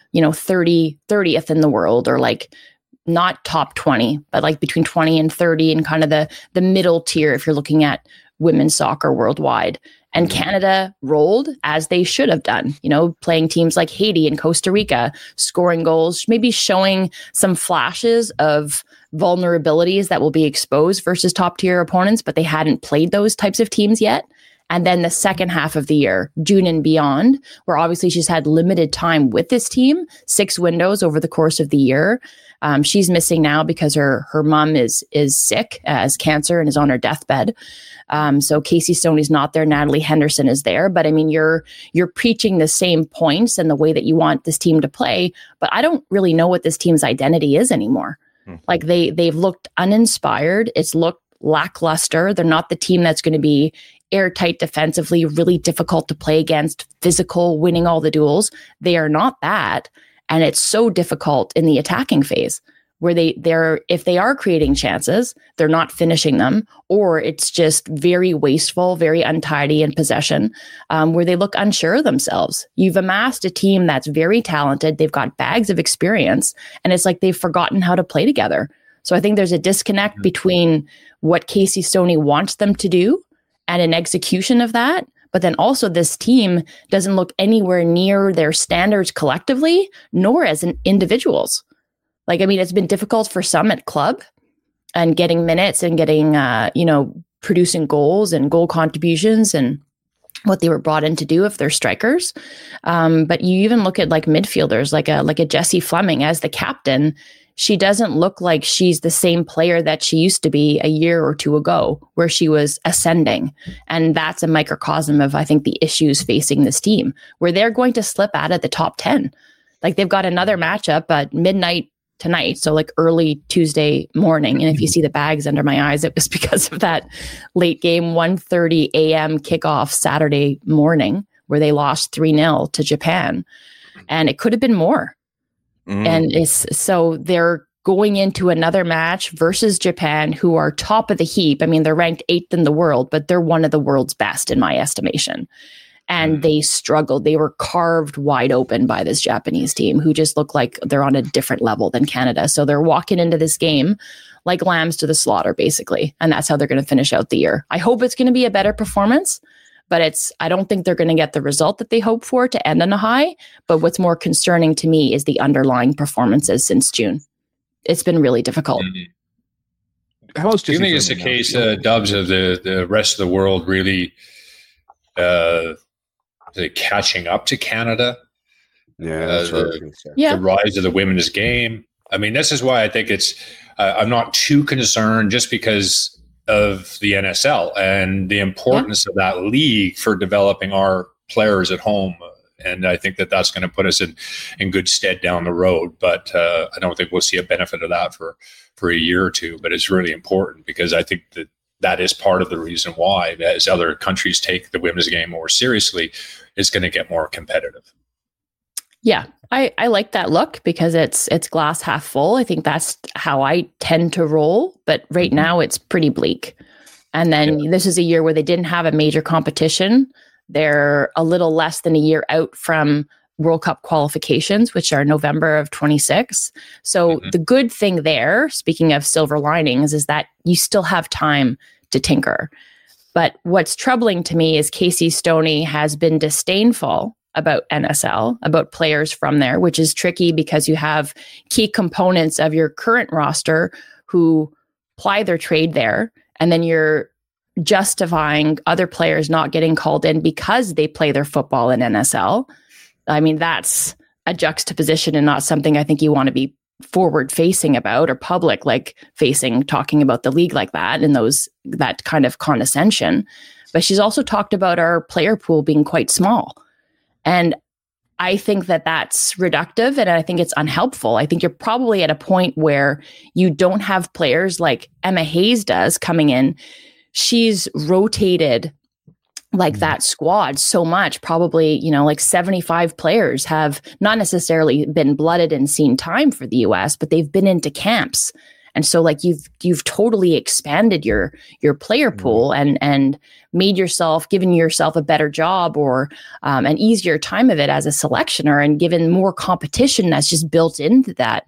30th in the world, or like not top 20, but like between 20 and 30 and kind of the middle tier if you're looking at women's soccer worldwide. And Canada rolled as they should have done, playing teams like Haiti and Costa Rica, scoring goals, maybe showing some flashes of vulnerabilities that will be exposed versus top tier opponents, but they hadn't played those types of teams yet. And then the second half of the year, June and beyond, where obviously she's had limited time with this team, 6 windows over the course of the year. She's missing now because her mom is sick, has cancer, and is on her deathbed. So Casey Stoney's not there. Natalie Henderson is there. But I mean, you're preaching the same points and the way that you want this team to play. But I don't really know what this team's identity is anymore. Like they've looked uninspired. It's looked lackluster. They're not the team that's going to be airtight defensively, really difficult to play against, physical, winning all the duels. They are not that. And it's so difficult in the attacking phase where if they are creating chances, they're not finishing them, or it's just very wasteful, very untidy in possession, where they look unsure of themselves. You've amassed a team that's very talented. They've got bags of experience, and it's like they've forgotten how to play together. So I think there's a disconnect between what Casey Stoney wants them to do and an execution of that. But then also this team doesn't look anywhere near their standards collectively, nor as individuals. Like, I mean, it's been difficult for some at club and getting minutes and getting, producing goals and goal contributions and what they were brought in to do if they're strikers. But you even look at like midfielders, like a Jessie Fleming as the captain. She doesn't look like she's the same player that she used to be a year or two ago, where she was ascending. And that's a microcosm of, I think, the issues facing this team, where they're going to slip out of the top 10. Like they've got another matchup at midnight tonight, so like early Tuesday morning. And if you see the bags under my eyes, it was because of that late game 1:30 a.m. kickoff Saturday morning, where they lost 3-0 to Japan. And it could have been more. And so they're going into another match versus Japan, who are top of the heap. I mean, they're ranked 8th in the world, but they're one of the world's best in my estimation. And they struggled. They were carved wide open by this Japanese team, who just look like they're on a different level than Canada. So they're walking into this game like lambs to the slaughter, basically. And that's how they're going to finish out the year. I hope it's going to be a better performance. But I don't think they're going to get the result that they hope for to end on a high. But what's more concerning to me is the underlying performances since June. It's been really difficult. How else do you think it's the case, Dubs, of the rest of the world really catching up to Canada? Yeah, that's what I was going to say. The rise of the women's game. I mean, this is why I think it's I'm not too concerned, just because of the NSL and the importance of that league for developing our players at home. And I think that that's going to put us in good stead down the road. But I don't think we'll see a benefit of that for a year or two. But it's really important, because I think that is part of the reason why, as other countries take the women's game more seriously, it's going to get more competitive. Yeah, I like that look, because it's glass half full. I think that's how I tend to roll. But right now it's pretty bleak. And then this is a year where they didn't have a major competition. They're a little less than a year out from World Cup qualifications, which are November of 26. So the good thing there, speaking of silver linings, is that you still have time to tinker. But what's troubling to me is Casey Stoney has been disdainful about NSL, about players from there, which is tricky because you have key components of your current roster who ply their trade there and then you're justifying other players not getting called in because they play their football in NSL. I mean, that's a juxtaposition and not something I think you want to be forward facing about or public like facing, talking about the league like that and that kind of condescension. But she's also talked about our player pool being quite small. And I think that that's reductive and I think it's unhelpful. I think you're probably at a point where you don't have players like Emma Hayes does coming in. She's rotated like that squad so much, probably, like 75 players have not necessarily been blooded and seen time for the US, but they've been into camps. And so like you've totally expanded your player pool and given yourself a better job or an easier time of it as a selectioner and given more competition that's just built into that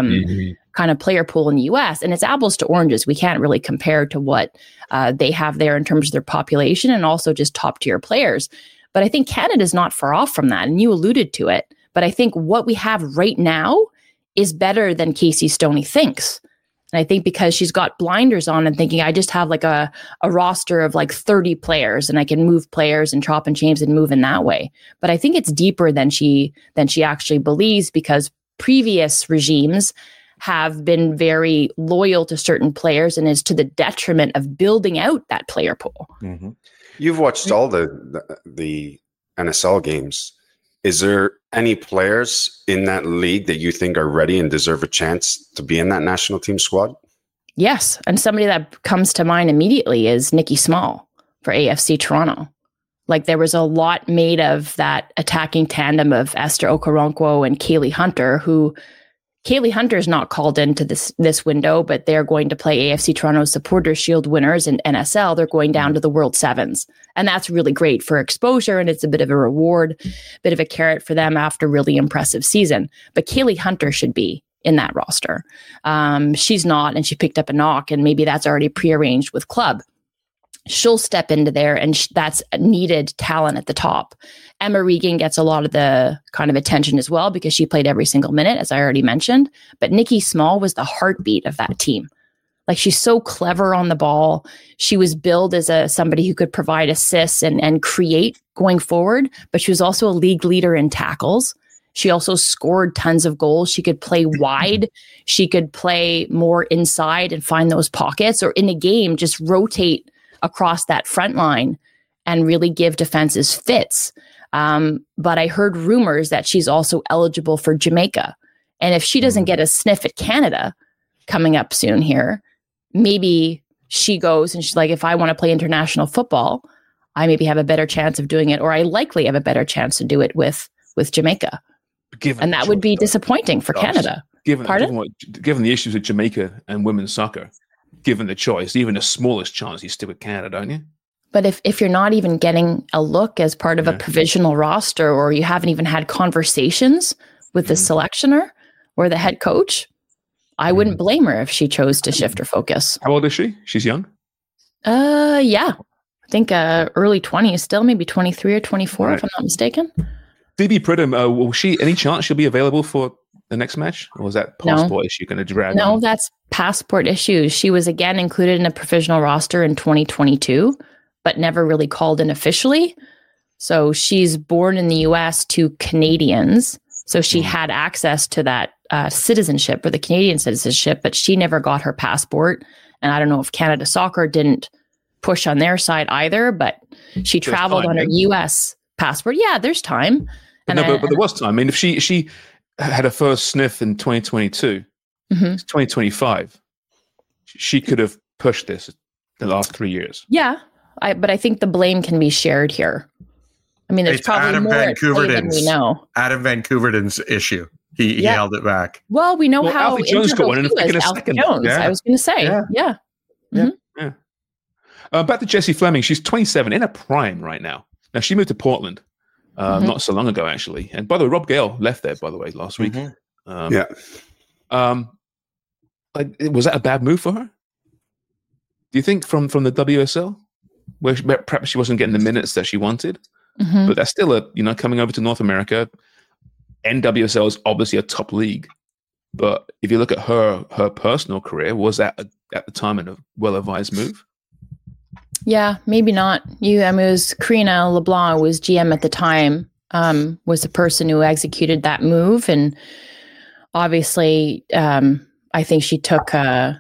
kind of player pool in the US. And it's apples to oranges. We can't really compare to what they have there in terms of their population and also just top tier players. But I think Canada's not far off from that. And you alluded to it. But I think what we have right now is better than Casey Stoney thinks. And I think because she's got blinders on and thinking, I just have like a roster of like 30 players and I can move players and chop and change and move in that way. But I think it's deeper than she actually believes because previous regimes have been very loyal to certain players and is to the detriment of building out that player pool. Mm-hmm. You've watched all the NSL games. Is there any players in that league that you think are ready and deserve a chance to be in that national team squad? Yes. And somebody that comes to mind immediately is Nikki Small for AFC Toronto. Like there was a lot made of that attacking tandem of Esther Okoronkwo and Kaylee Hunter, who Kaylee Hunter is not called into this window, but they're going to play AFC Toronto Supporters Shield winners in NSL. They're going down to the World Sevens. And that's really great for exposure. And it's a bit of a reward, bit of a carrot for them after a really impressive season. But Kaylee Hunter should be in that roster. She's not, and she picked up a knock, and maybe that's already prearranged with club. She'll step into there, and that's needed talent at the top. Emma Regan gets a lot of the kind of attention as well because she played every single minute, as I already mentioned. But Nikki Small was the heartbeat of that team. Like she's so clever on the ball. She was billed as somebody who could provide assists and create going forward, but she was also a league leader in tackles. She also scored tons of goals. She could play wide. She could play more inside and find those pockets, or in a game, just rotate across that front line and really give defenses fits. But I heard rumors that she's also eligible for Jamaica. And if she doesn't get a sniff at Canada coming up soon here, maybe she goes and she's like, if I want to play international football, I maybe have a better chance of doing it, or I likely have a better chance to do it with Jamaica. And that would be disappointing for Canada. Given the issues with Jamaica and women's soccer, given the choice, even the smallest chance, you stick with Canada, don't you? But if you're not even getting a look as part of a provisional roster, or you haven't even had conversations with the selectioner or the head coach, I wouldn't blame her if she chose to shift her focus. How old is she? She's young? Yeah. I think early 20s still, maybe 23 or 24, if I'm not mistaken. DB Pridham, will she, any chance she'll be available for the next match? Or was that passport issue going to drag on? No, that's passport issues. She was again included in a provisional roster in 2022, but never really called in officially. So she's born in the US to Canadians. So she had access to that citizenship, or the Canadian citizenship, but she never got her passport. And I don't know if Canada Soccer didn't push on their side either, but she traveled on her US passport. Yeah, there's time. But there was time. I mean, if she had a first sniff in 2022, it's 2025, she could have pushed this the last 3 years. Yeah, but I think the blame can be shared here. I mean, there's probably Adam more Van Couverden's, than we know. Adam Van Couverden's issue. He held it back. Well, we know how Alfie Jones got one in a second. Jones, I was going to say. Yeah. Back to Jessie Fleming. She's 27, in her prime right now. Now, she moved to Portland not so long ago, actually. And by the way, Rob Gale left there, by the way, last week. Was that a bad move for her? Do you think from the WSL, where perhaps she wasn't getting the minutes that she wanted? But that's still coming over to North America. NWSL is obviously a top league. But if you look at her personal career, was that at the time a well-advised move? Yeah, maybe not. It was Karina LeBlanc, was GM at the time, was the person who executed that move. And obviously, I think she took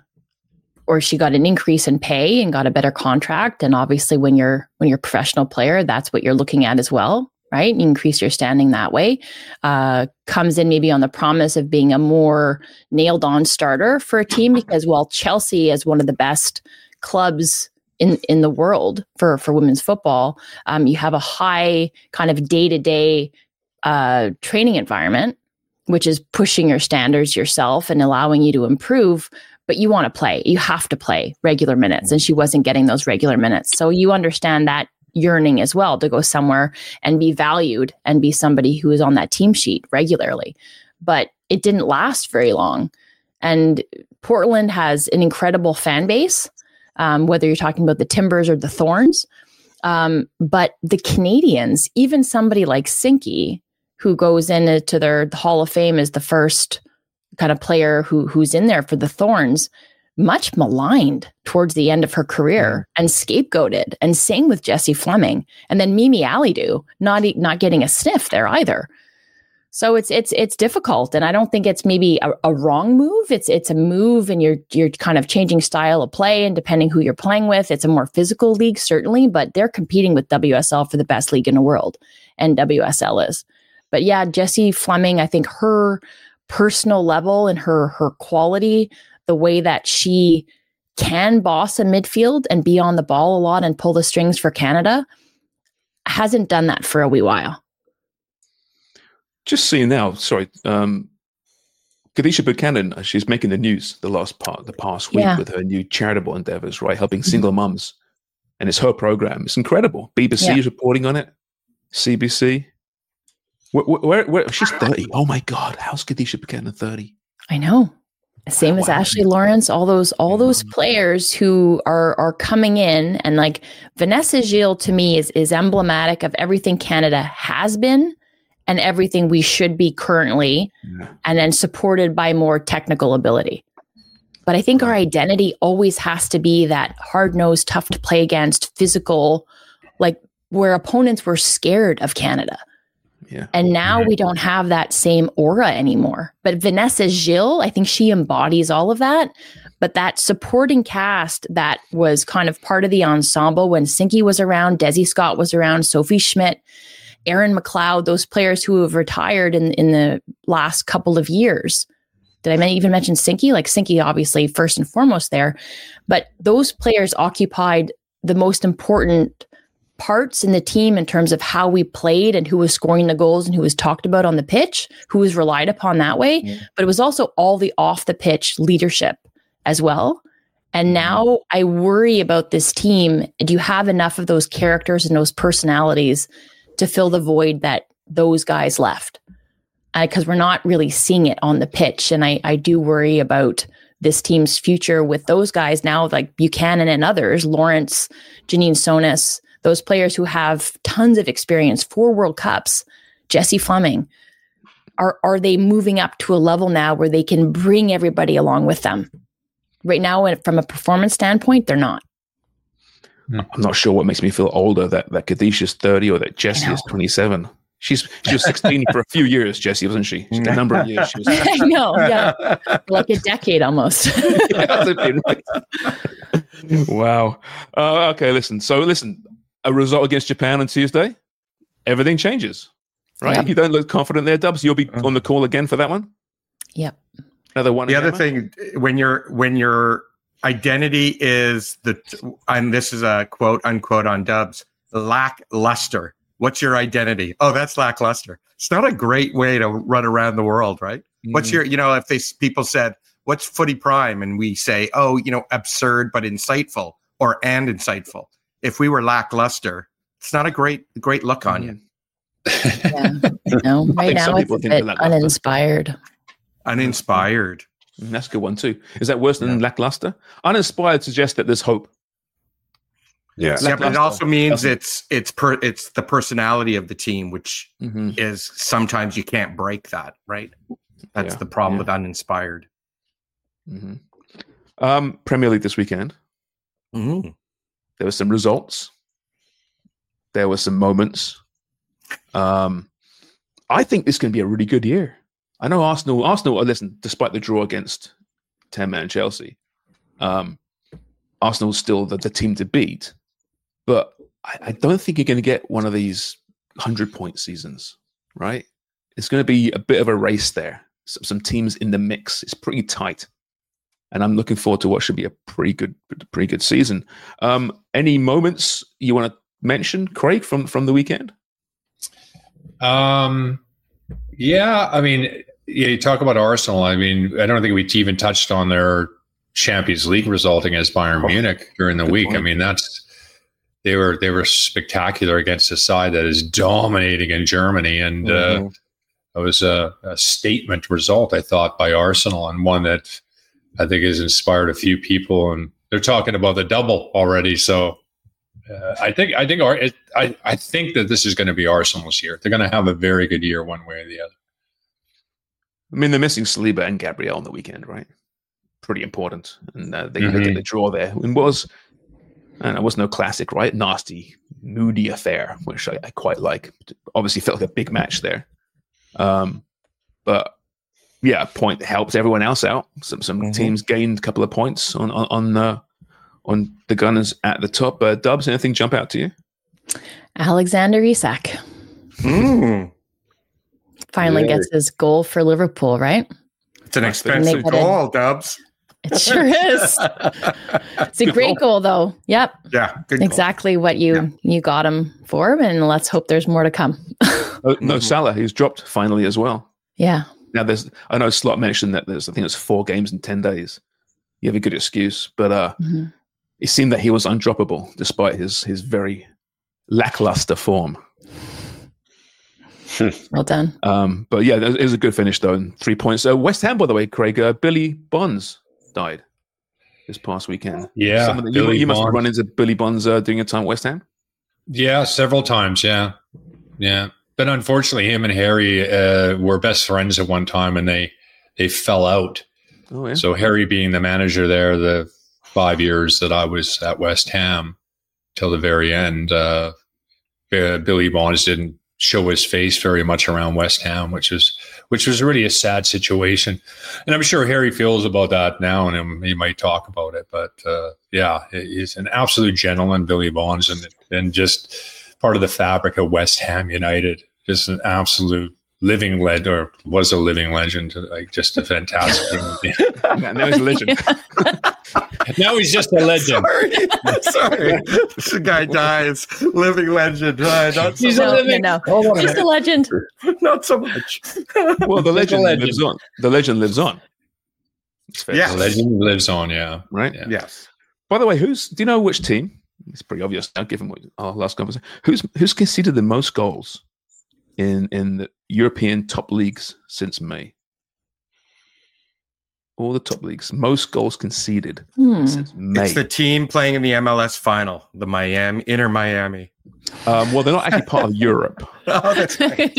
or she got an increase in pay and got a better contract. And obviously when you're a professional player, that's what you're looking at as well, right? You increase your standing that way. Comes in maybe on the promise of being a more nailed on starter for a team, because while Chelsea is one of the best clubs in the world for women's football, you have a high kind of day-to-day training environment, which is pushing your standards yourself and allowing you to improve. But you want to play. You have to play regular minutes. And she wasn't getting those regular minutes. So you understand that yearning as well to go somewhere and be valued and be somebody who is on that team sheet regularly. But it didn't last very long. And Portland has an incredible fan base, whether you're talking about the Timbers or the Thorns. But the Canadians, even somebody like Sinky, who goes into the Hall of Fame as the first kind of player who's in there for the Thorns, much maligned towards the end of her career and scapegoated, and same with Jessie Fleming, and then Mimi Alidu not getting a sniff there either. So it's difficult, and I don't think it's maybe a wrong move. It's a move, and you're kind of changing style of play, and depending who you're playing with, it's a more physical league certainly, but they're competing with WSL for the best league in the world, and WSL is. But yeah, Jessie Fleming, I think her personal level and her quality, the way that she can boss a midfield and be on the ball a lot and pull the strings for Canada, hasn't done that for a wee while. Just seeing now, sorry, Khadijah Buchanan, she's making the news the past week with her new charitable endeavors, right? Helping single mums. And it's her program. It's incredible. BBC is reporting on it. CBC. Where she's 30. Oh my God. How's Khadijah Buchanan 30? I know. Same as Ashley Lawrence, all those players who are coming in, and like Vanessa Gilles to me is emblematic of everything Canada has been and everything we should be currently, and then supported by more technical ability. But I think our identity always has to be that hard-nosed, tough to play against, physical, like where opponents were scared of Canada. Yeah. And now we don't have that same aura anymore. But Vanessa Gilles, I think she embodies all of that. But that supporting cast that was kind of part of the ensemble when Sinky was around, Desi Scott was around, Sophie Schmidt, Erin McLeod, those players who have retired in the last couple of years. Did I even mention Sinky? Like Sinky, obviously, first and foremost there. But those players occupied the most important parts in the team in terms of how we played and who was scoring the goals and who was talked about on the pitch, who was relied upon that way. But it was also all the off the pitch leadership as well. And now I worry about this team. Do you have enough of those characters and those personalities to fill the void that those guys left? Because we're not really seeing it on the pitch. And I do worry about this team's future with those guys now, like Buchanan and others, Lawrence, Janine Sonis, those players who have tons of experience, 4 World Cups, Jessie Fleming. Are they moving up to a level now where they can bring everybody along with them? Right now, from a performance standpoint, they're not. I'm not sure what makes me feel older, that Khadijah's 30 or that Jessie is 27. She was 16 for a few years, Jessie, wasn't she? A number of years. She was I know, yeah. Like a decade almost. Wow. Okay, listen. A result against Japan on Tuesday, everything changes, right? Yep. You don't look confident there, Dubs. You'll be on the call again for that one. Yep. Another one. The other thing, when your identity is and this is a quote unquote on Dubs, lackluster. What's your identity? Oh, that's lackluster. It's not a great way to run around the world, right? What's your, if people said, what's Footy Prime? And we say, absurd, but insightful and insightful. If we were lackluster, it's not a great look on you. Yeah. No, right now it's a bit uninspired. Uninspired. That's a good one too. Is that worse than lackluster? Uninspired suggests that there's hope. Yeah. Yeah, but it also means it's the personality of the team, which is sometimes you can't break that, right? That's the problem with uninspired. Premier League this weekend. There were some results. There were some moments. I think this can be a really good year. I know Arsenal, listen, despite the draw against 10-man Chelsea, Arsenal's still the team to beat. But I don't think you're going to get one of these 100-point seasons, right? It's going to be a bit of a race there. Some teams in the mix. It's pretty tight. And I'm looking forward to what should be a pretty good season. Any moments you want to mention, Craig, from the weekend? Yeah, I mean, you talk about Arsenal. I mean, I don't think we even touched on their Champions League result against Bayern Munich during the week. Point. I mean, they were spectacular against a side that is dominating in Germany, and it was a statement result, I thought, by Arsenal, and one that I think has inspired a few people. And they're talking about the double already. So I think that this is going to be Arsenal's year. They're going to have a very good year, one way or the other. I mean, they're missing Saliba and Gabriel on the weekend, right? Pretty important, and they're going to get the draw there. It was no classic, right? Nasty, moody affair, which I quite like. Obviously, felt like a big match there, but yeah, a point helps everyone else out. Some teams gained a couple of points on the Gunners at the top. Dubs, anything jump out to you? Alexander Isak. Finally gets his goal for Liverpool, right? It's an expensive goal, Dubs. It sure is. It's a great goal, though. Yep. Yeah. Good exactly goal. What you got him for, and let's hope there's more to come. No, Salah, who's dropped finally as well. Yeah. Now I know Slot mentioned that I think it's 4 games in 10 days. You have a good excuse, but it seemed that he was undroppable despite his very lackluster form. Well done. But yeah, it was a good finish though, and 3 points. West Ham, by the way, Craig, Billy Bonds died this past weekend. Yeah, you must have run into Billy Bonds doing a time at West Ham. Yeah, several times. Yeah. But unfortunately, him and Harry were best friends at one time, and they fell out. Oh yeah. So Harry, being the manager there, the 5 years that I was at West Ham till the very end, Billy Bonds didn't show his face very much around West Ham, which was really a sad situation. And I'm sure Harry feels about that now, and he might talk about it. But yeah, he's an absolute gentleman, Billy Bonds, and just part of the fabric of West Ham United. Just an absolute living legend, or was a living legend, like just a fantastic human being. Now he's a legend. Now he's just a legend. Sorry. This guy dies. Living legend. Not so He's much. Just a legend. Not so much. Well, the legend lives on. The legend lives on. Yeah. The legend lives on, yeah. Right? Yeah. Yes. By the way, do you know which team? It's pretty obvious now, given our last conversation. Who's conceded the most goals in the European top leagues since May? All the top leagues, most goals conceded since May. It's the team playing in the MLS final, the Inter Miami. Well, they're not actually part of Europe. Oh, that's right.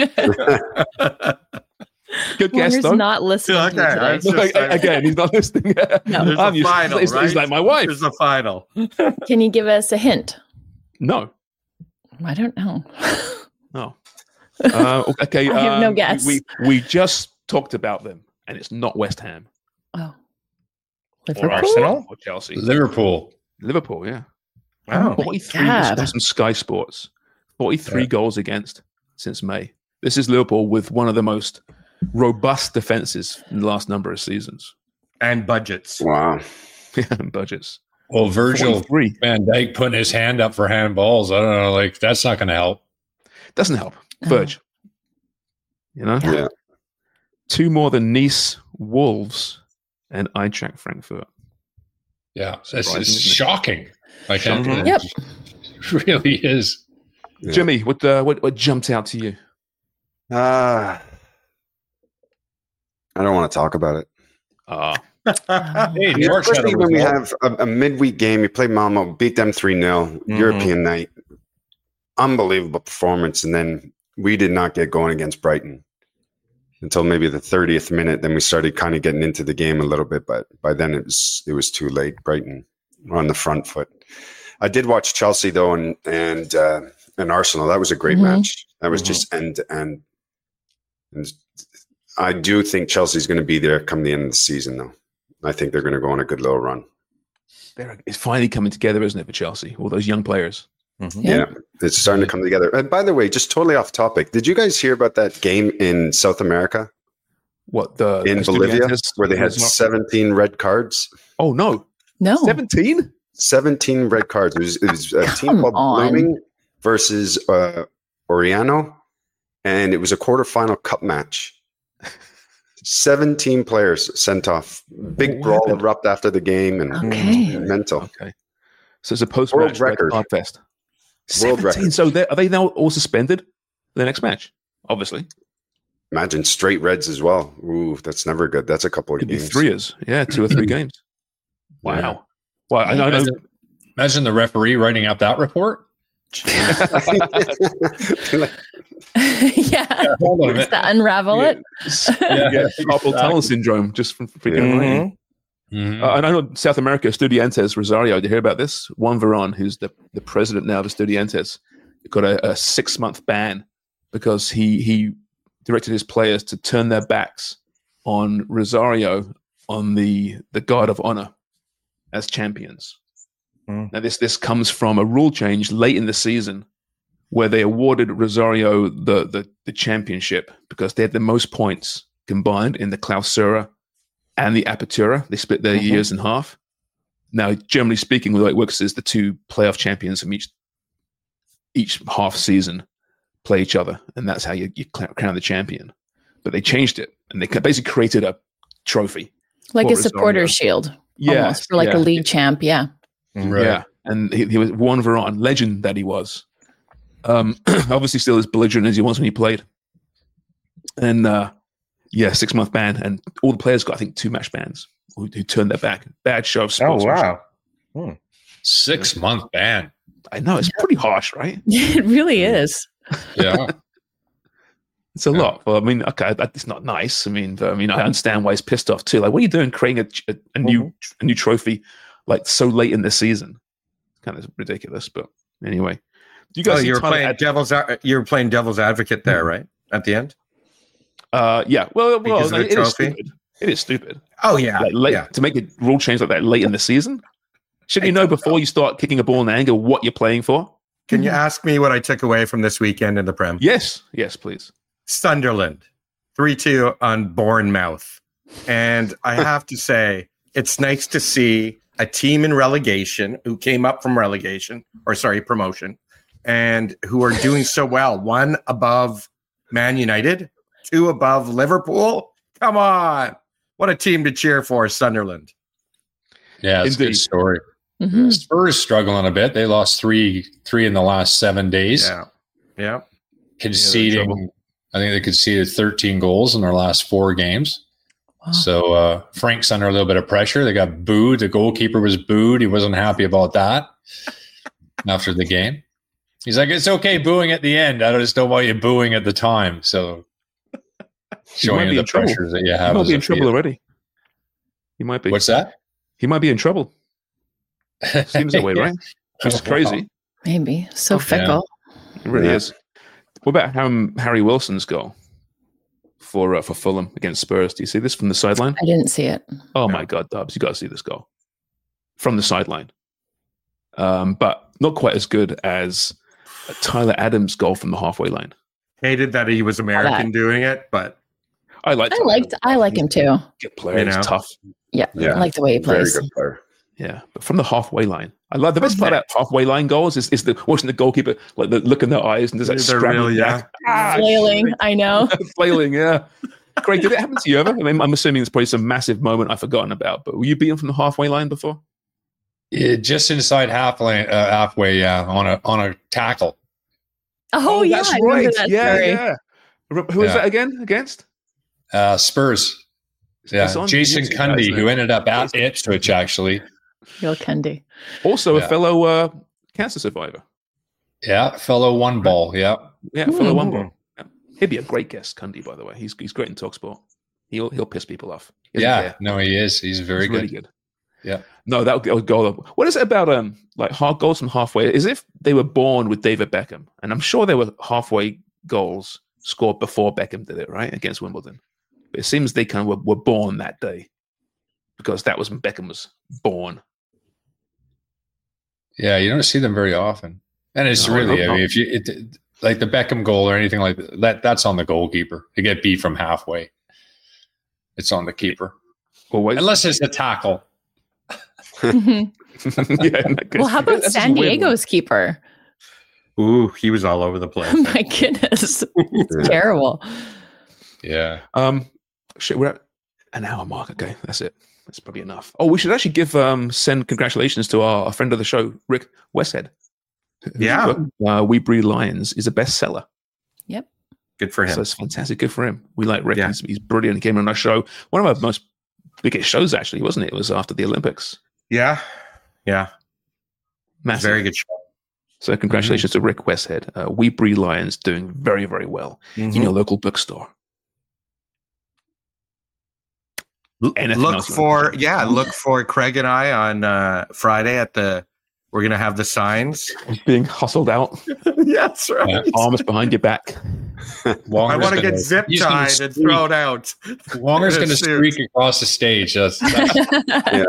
Good guess, though. Not listening to you today. Again, he's not listening. No. There's a final, he's right? like my wife. There's a final. Can you give us a hint? No. I don't know. No. Okay. I have no guess. We just talked about them, and it's not West Ham. Oh. Or Arsenal? Or Chelsea. Liverpool, yeah. Wow. 43 goals from Sky Sports. 43 goals against since May. This is Liverpool with one of the most robust defenses in the last number of seasons. And budgets. Wow. Budgets. Well, Virgil 43. van Dijk putting his hand up for handballs. I don't know, like that's not going to help. Doesn't help. Virg. You know? Yeah. 2 more than Nice, Wolves, and Eintracht Frankfurt. Yeah, it's shocking. Like Yep. it really is. Yeah. Jimmy, what jumped out to you? I don't want to talk about it. Hey, George had Especially a when we result. have a midweek game, you play Malmo, beat them 3-0, European night, unbelievable performance, and then we did not get going against Brighton until maybe the 30th minute. Then we started kind of getting into the game a little bit, but by then it was too late. Brighton were on the front foot. I did watch Chelsea though, and Arsenal. That was a great match. That was just end. And I do think Chelsea's going to be there come the end of the season, though. I think they're going to go on a good little run. It's finally coming together, isn't it, for Chelsea? All those young players. Yeah, it's starting to come together. And by the way, just totally off topic, did you guys hear about that game in South America? What in Bolivia, where they had 17 red cards? Oh no, 17? 17 red cards. It was a team called Blooming versus Oriano, and it was a quarterfinal cup match. 17 players sent off. Big brawl erupt after the game, and mental. Okay, so it's a post-match record fest. World 17. record. So are they now all suspended for the next match? Obviously. Imagine straight reds as well. Ooh, that's never good. That's a couple of Could games. be 3 years. Yeah, 2 or 3 games. Wow. Yeah. Well, I know. Imagine the referee writing up that report. Hold on a minute. To unravel it. Carpal tunnel syndrome just from freaking writing. And I know South America, Estudiantes Rosario. Did you hear about this? Juan Veron, who's the president now of Estudiantes, got a 6-month ban because he directed his players to turn their backs on Rosario on the guard of honor as champions. Now this comes from a rule change late in the season where they awarded Rosario the championship because they had the most points combined in the Clausura and the Apertura. They split their years in half. Now, generally speaking, the way it works is the 2 playoff champions from each half season play each other, and that's how you crown the champion. But they changed it, and they basically created a trophy. Like a supporter shield. Yeah. For like a league champ, yeah. Right. Yeah, and he was Juan Veron, legend that he was. Obviously still as belligerent as he was when he played. And 6-month ban, and all the players got, I think, 2 match bans who turned their back. Bad show of sportsmanship. Oh, wow. 6-month ban. I know, it's pretty harsh, right? It really is. Yeah. It's a lot. Well, I mean, okay, it's not nice. I mean, I understand why he's pissed off too. Like, what are you doing creating a new trophy like so late in the season? Kind of ridiculous, but anyway. Do you guys you're playing devil's advocate there, right? At the end? Yeah. Well, it is stupid. It is stupid. Oh yeah. To make a rule change like that late in the season. Shouldn't you know before you start kicking a ball in anger what you're playing for? Can you ask me what I took away from this weekend in the Prem? Yes, please. Sunderland, 3-2 on Bournemouth. And I have to say, it's nice to see a team in relegation who came up from promotion, and who are doing so well. 1 above Man United, 2 above Liverpool. Come on. What a team to cheer for, Sunderland. Yeah, it's a good story. Spurs struggling a bit. They lost 3 in the last 7 days. Yeah. Conceding, I think they conceded 13 goals in their last 4 games. Wow. So Frank's under a little bit of pressure. They got booed. The goalkeeper was booed. He wasn't happy about that after the game. He's like, it's okay booing at the end. I just don't want you booing at the time. So showing you the pressures that you have. He might be in trouble already. He might be. What's that? He might be in trouble. Seems that way, right? Which is crazy. Maybe. So fickle. It really is. What about Harry Wilson's goal for Fulham against Spurs? Do you see this from the sideline? I didn't see it. Oh my God, Dubs, you got to see this goal from the sideline. But not quite as good as Tyler Adams' goal from the halfway line. Hated that he was American doing it, but I like him too. Good player, he's tough. Yeah, I like the way he plays. Very good player. Yeah, but from the halfway line, I love the best part about halfway line goals is watching the goalkeeper like the look in their eyes and there's that scrabbling, flailing. I know, flailing. Yeah, Greg, did it happen to you ever? I mean, I'm assuming it's probably some massive moment I've forgotten about. But were you beaten from the halfway line before? Yeah, just inside halfway, on a tackle. Oh yeah, that's I right. that Yeah. Who was that again? Against Spurs. Yeah, Jason Cundy, who ended up at Ipswich, actually. Real Cundy. Also a fellow cancer survivor. Yeah, fellow one ball. Yeah. Yeah, fellow one ball. Yeah. He'd be a great guest, Cundy, by the way. He's great in TalkSport. He'll piss people off. No, he is. He's very good. Really good. Yeah. No, that would go. What is it about like hard goals from halfway? Is if they were born with David Beckham, and I'm sure there were halfway goals scored before Beckham did it, right, against Wimbledon. But it seems they kind of were born that day because that was when Beckham was born. Yeah, you don't see them very often, and it's really. I mean, if you like the Beckham goal or anything like that, that's on the goalkeeper to get beat from halfway. It's on the keeper, unless it's a tackle. Well, how about San Diego's keeper? Ooh, he was all over the place. Oh my goodness, it's terrible. Yeah. Shit, we're at an hour mark. Okay, that's it. That's probably enough. Oh, we should actually send congratulations to our friend of the show, Rick Westhead. Yeah. We Breed Lions is a bestseller. Yep. Good for him. So it's fantastic. Good for him. We like Rick. Yeah. He's brilliant. He came on our show. One of our most biggest shows, actually, wasn't it? It was after the Olympics. Yeah. Massive. Very good show. So congratulations to Rick Westhead. We Breed Lions doing very, very well in your local bookstore. Look for Craig and I on Friday at we're going to have the signs. Being hustled out. Yes, right. Yeah. Arms behind your back. I want to get zip tied and thrown out. Wonger's going to streak across the stage. Yeah.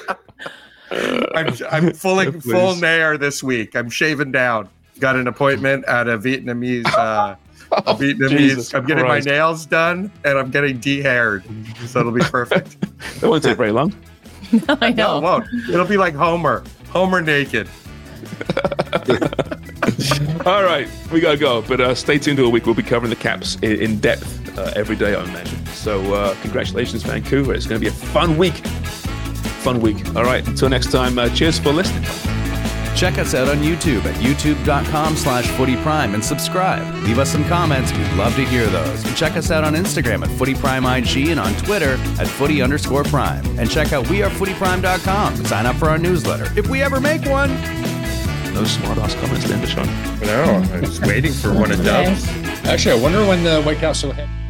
I'm full nair this week. I'm shaving down. Got an appointment at a Vietnamese. I'm getting my nails done and I'm getting de-haired, so it'll be perfect. That won't take very long. I know. No, it won't. It'll be like Homer naked. All right, we gotta go, but stay tuned all week. We'll be covering the Caps in depth every day, I imagine. So congratulations, Vancouver. It's going to be a fun week. All right, until next time, cheers for listening. Check us out on YouTube at youtube.com/footyprime and subscribe. Leave us some comments. We'd love to hear those. And check us out on Instagram at footyprimeig and on Twitter at footy_prime. And check out wearefootyprime.com and sign up for our newsletter if we ever make one. No smart-ass comments to end the show. No, I was waiting for one of those. Actually, I wonder when the White Caps will hit.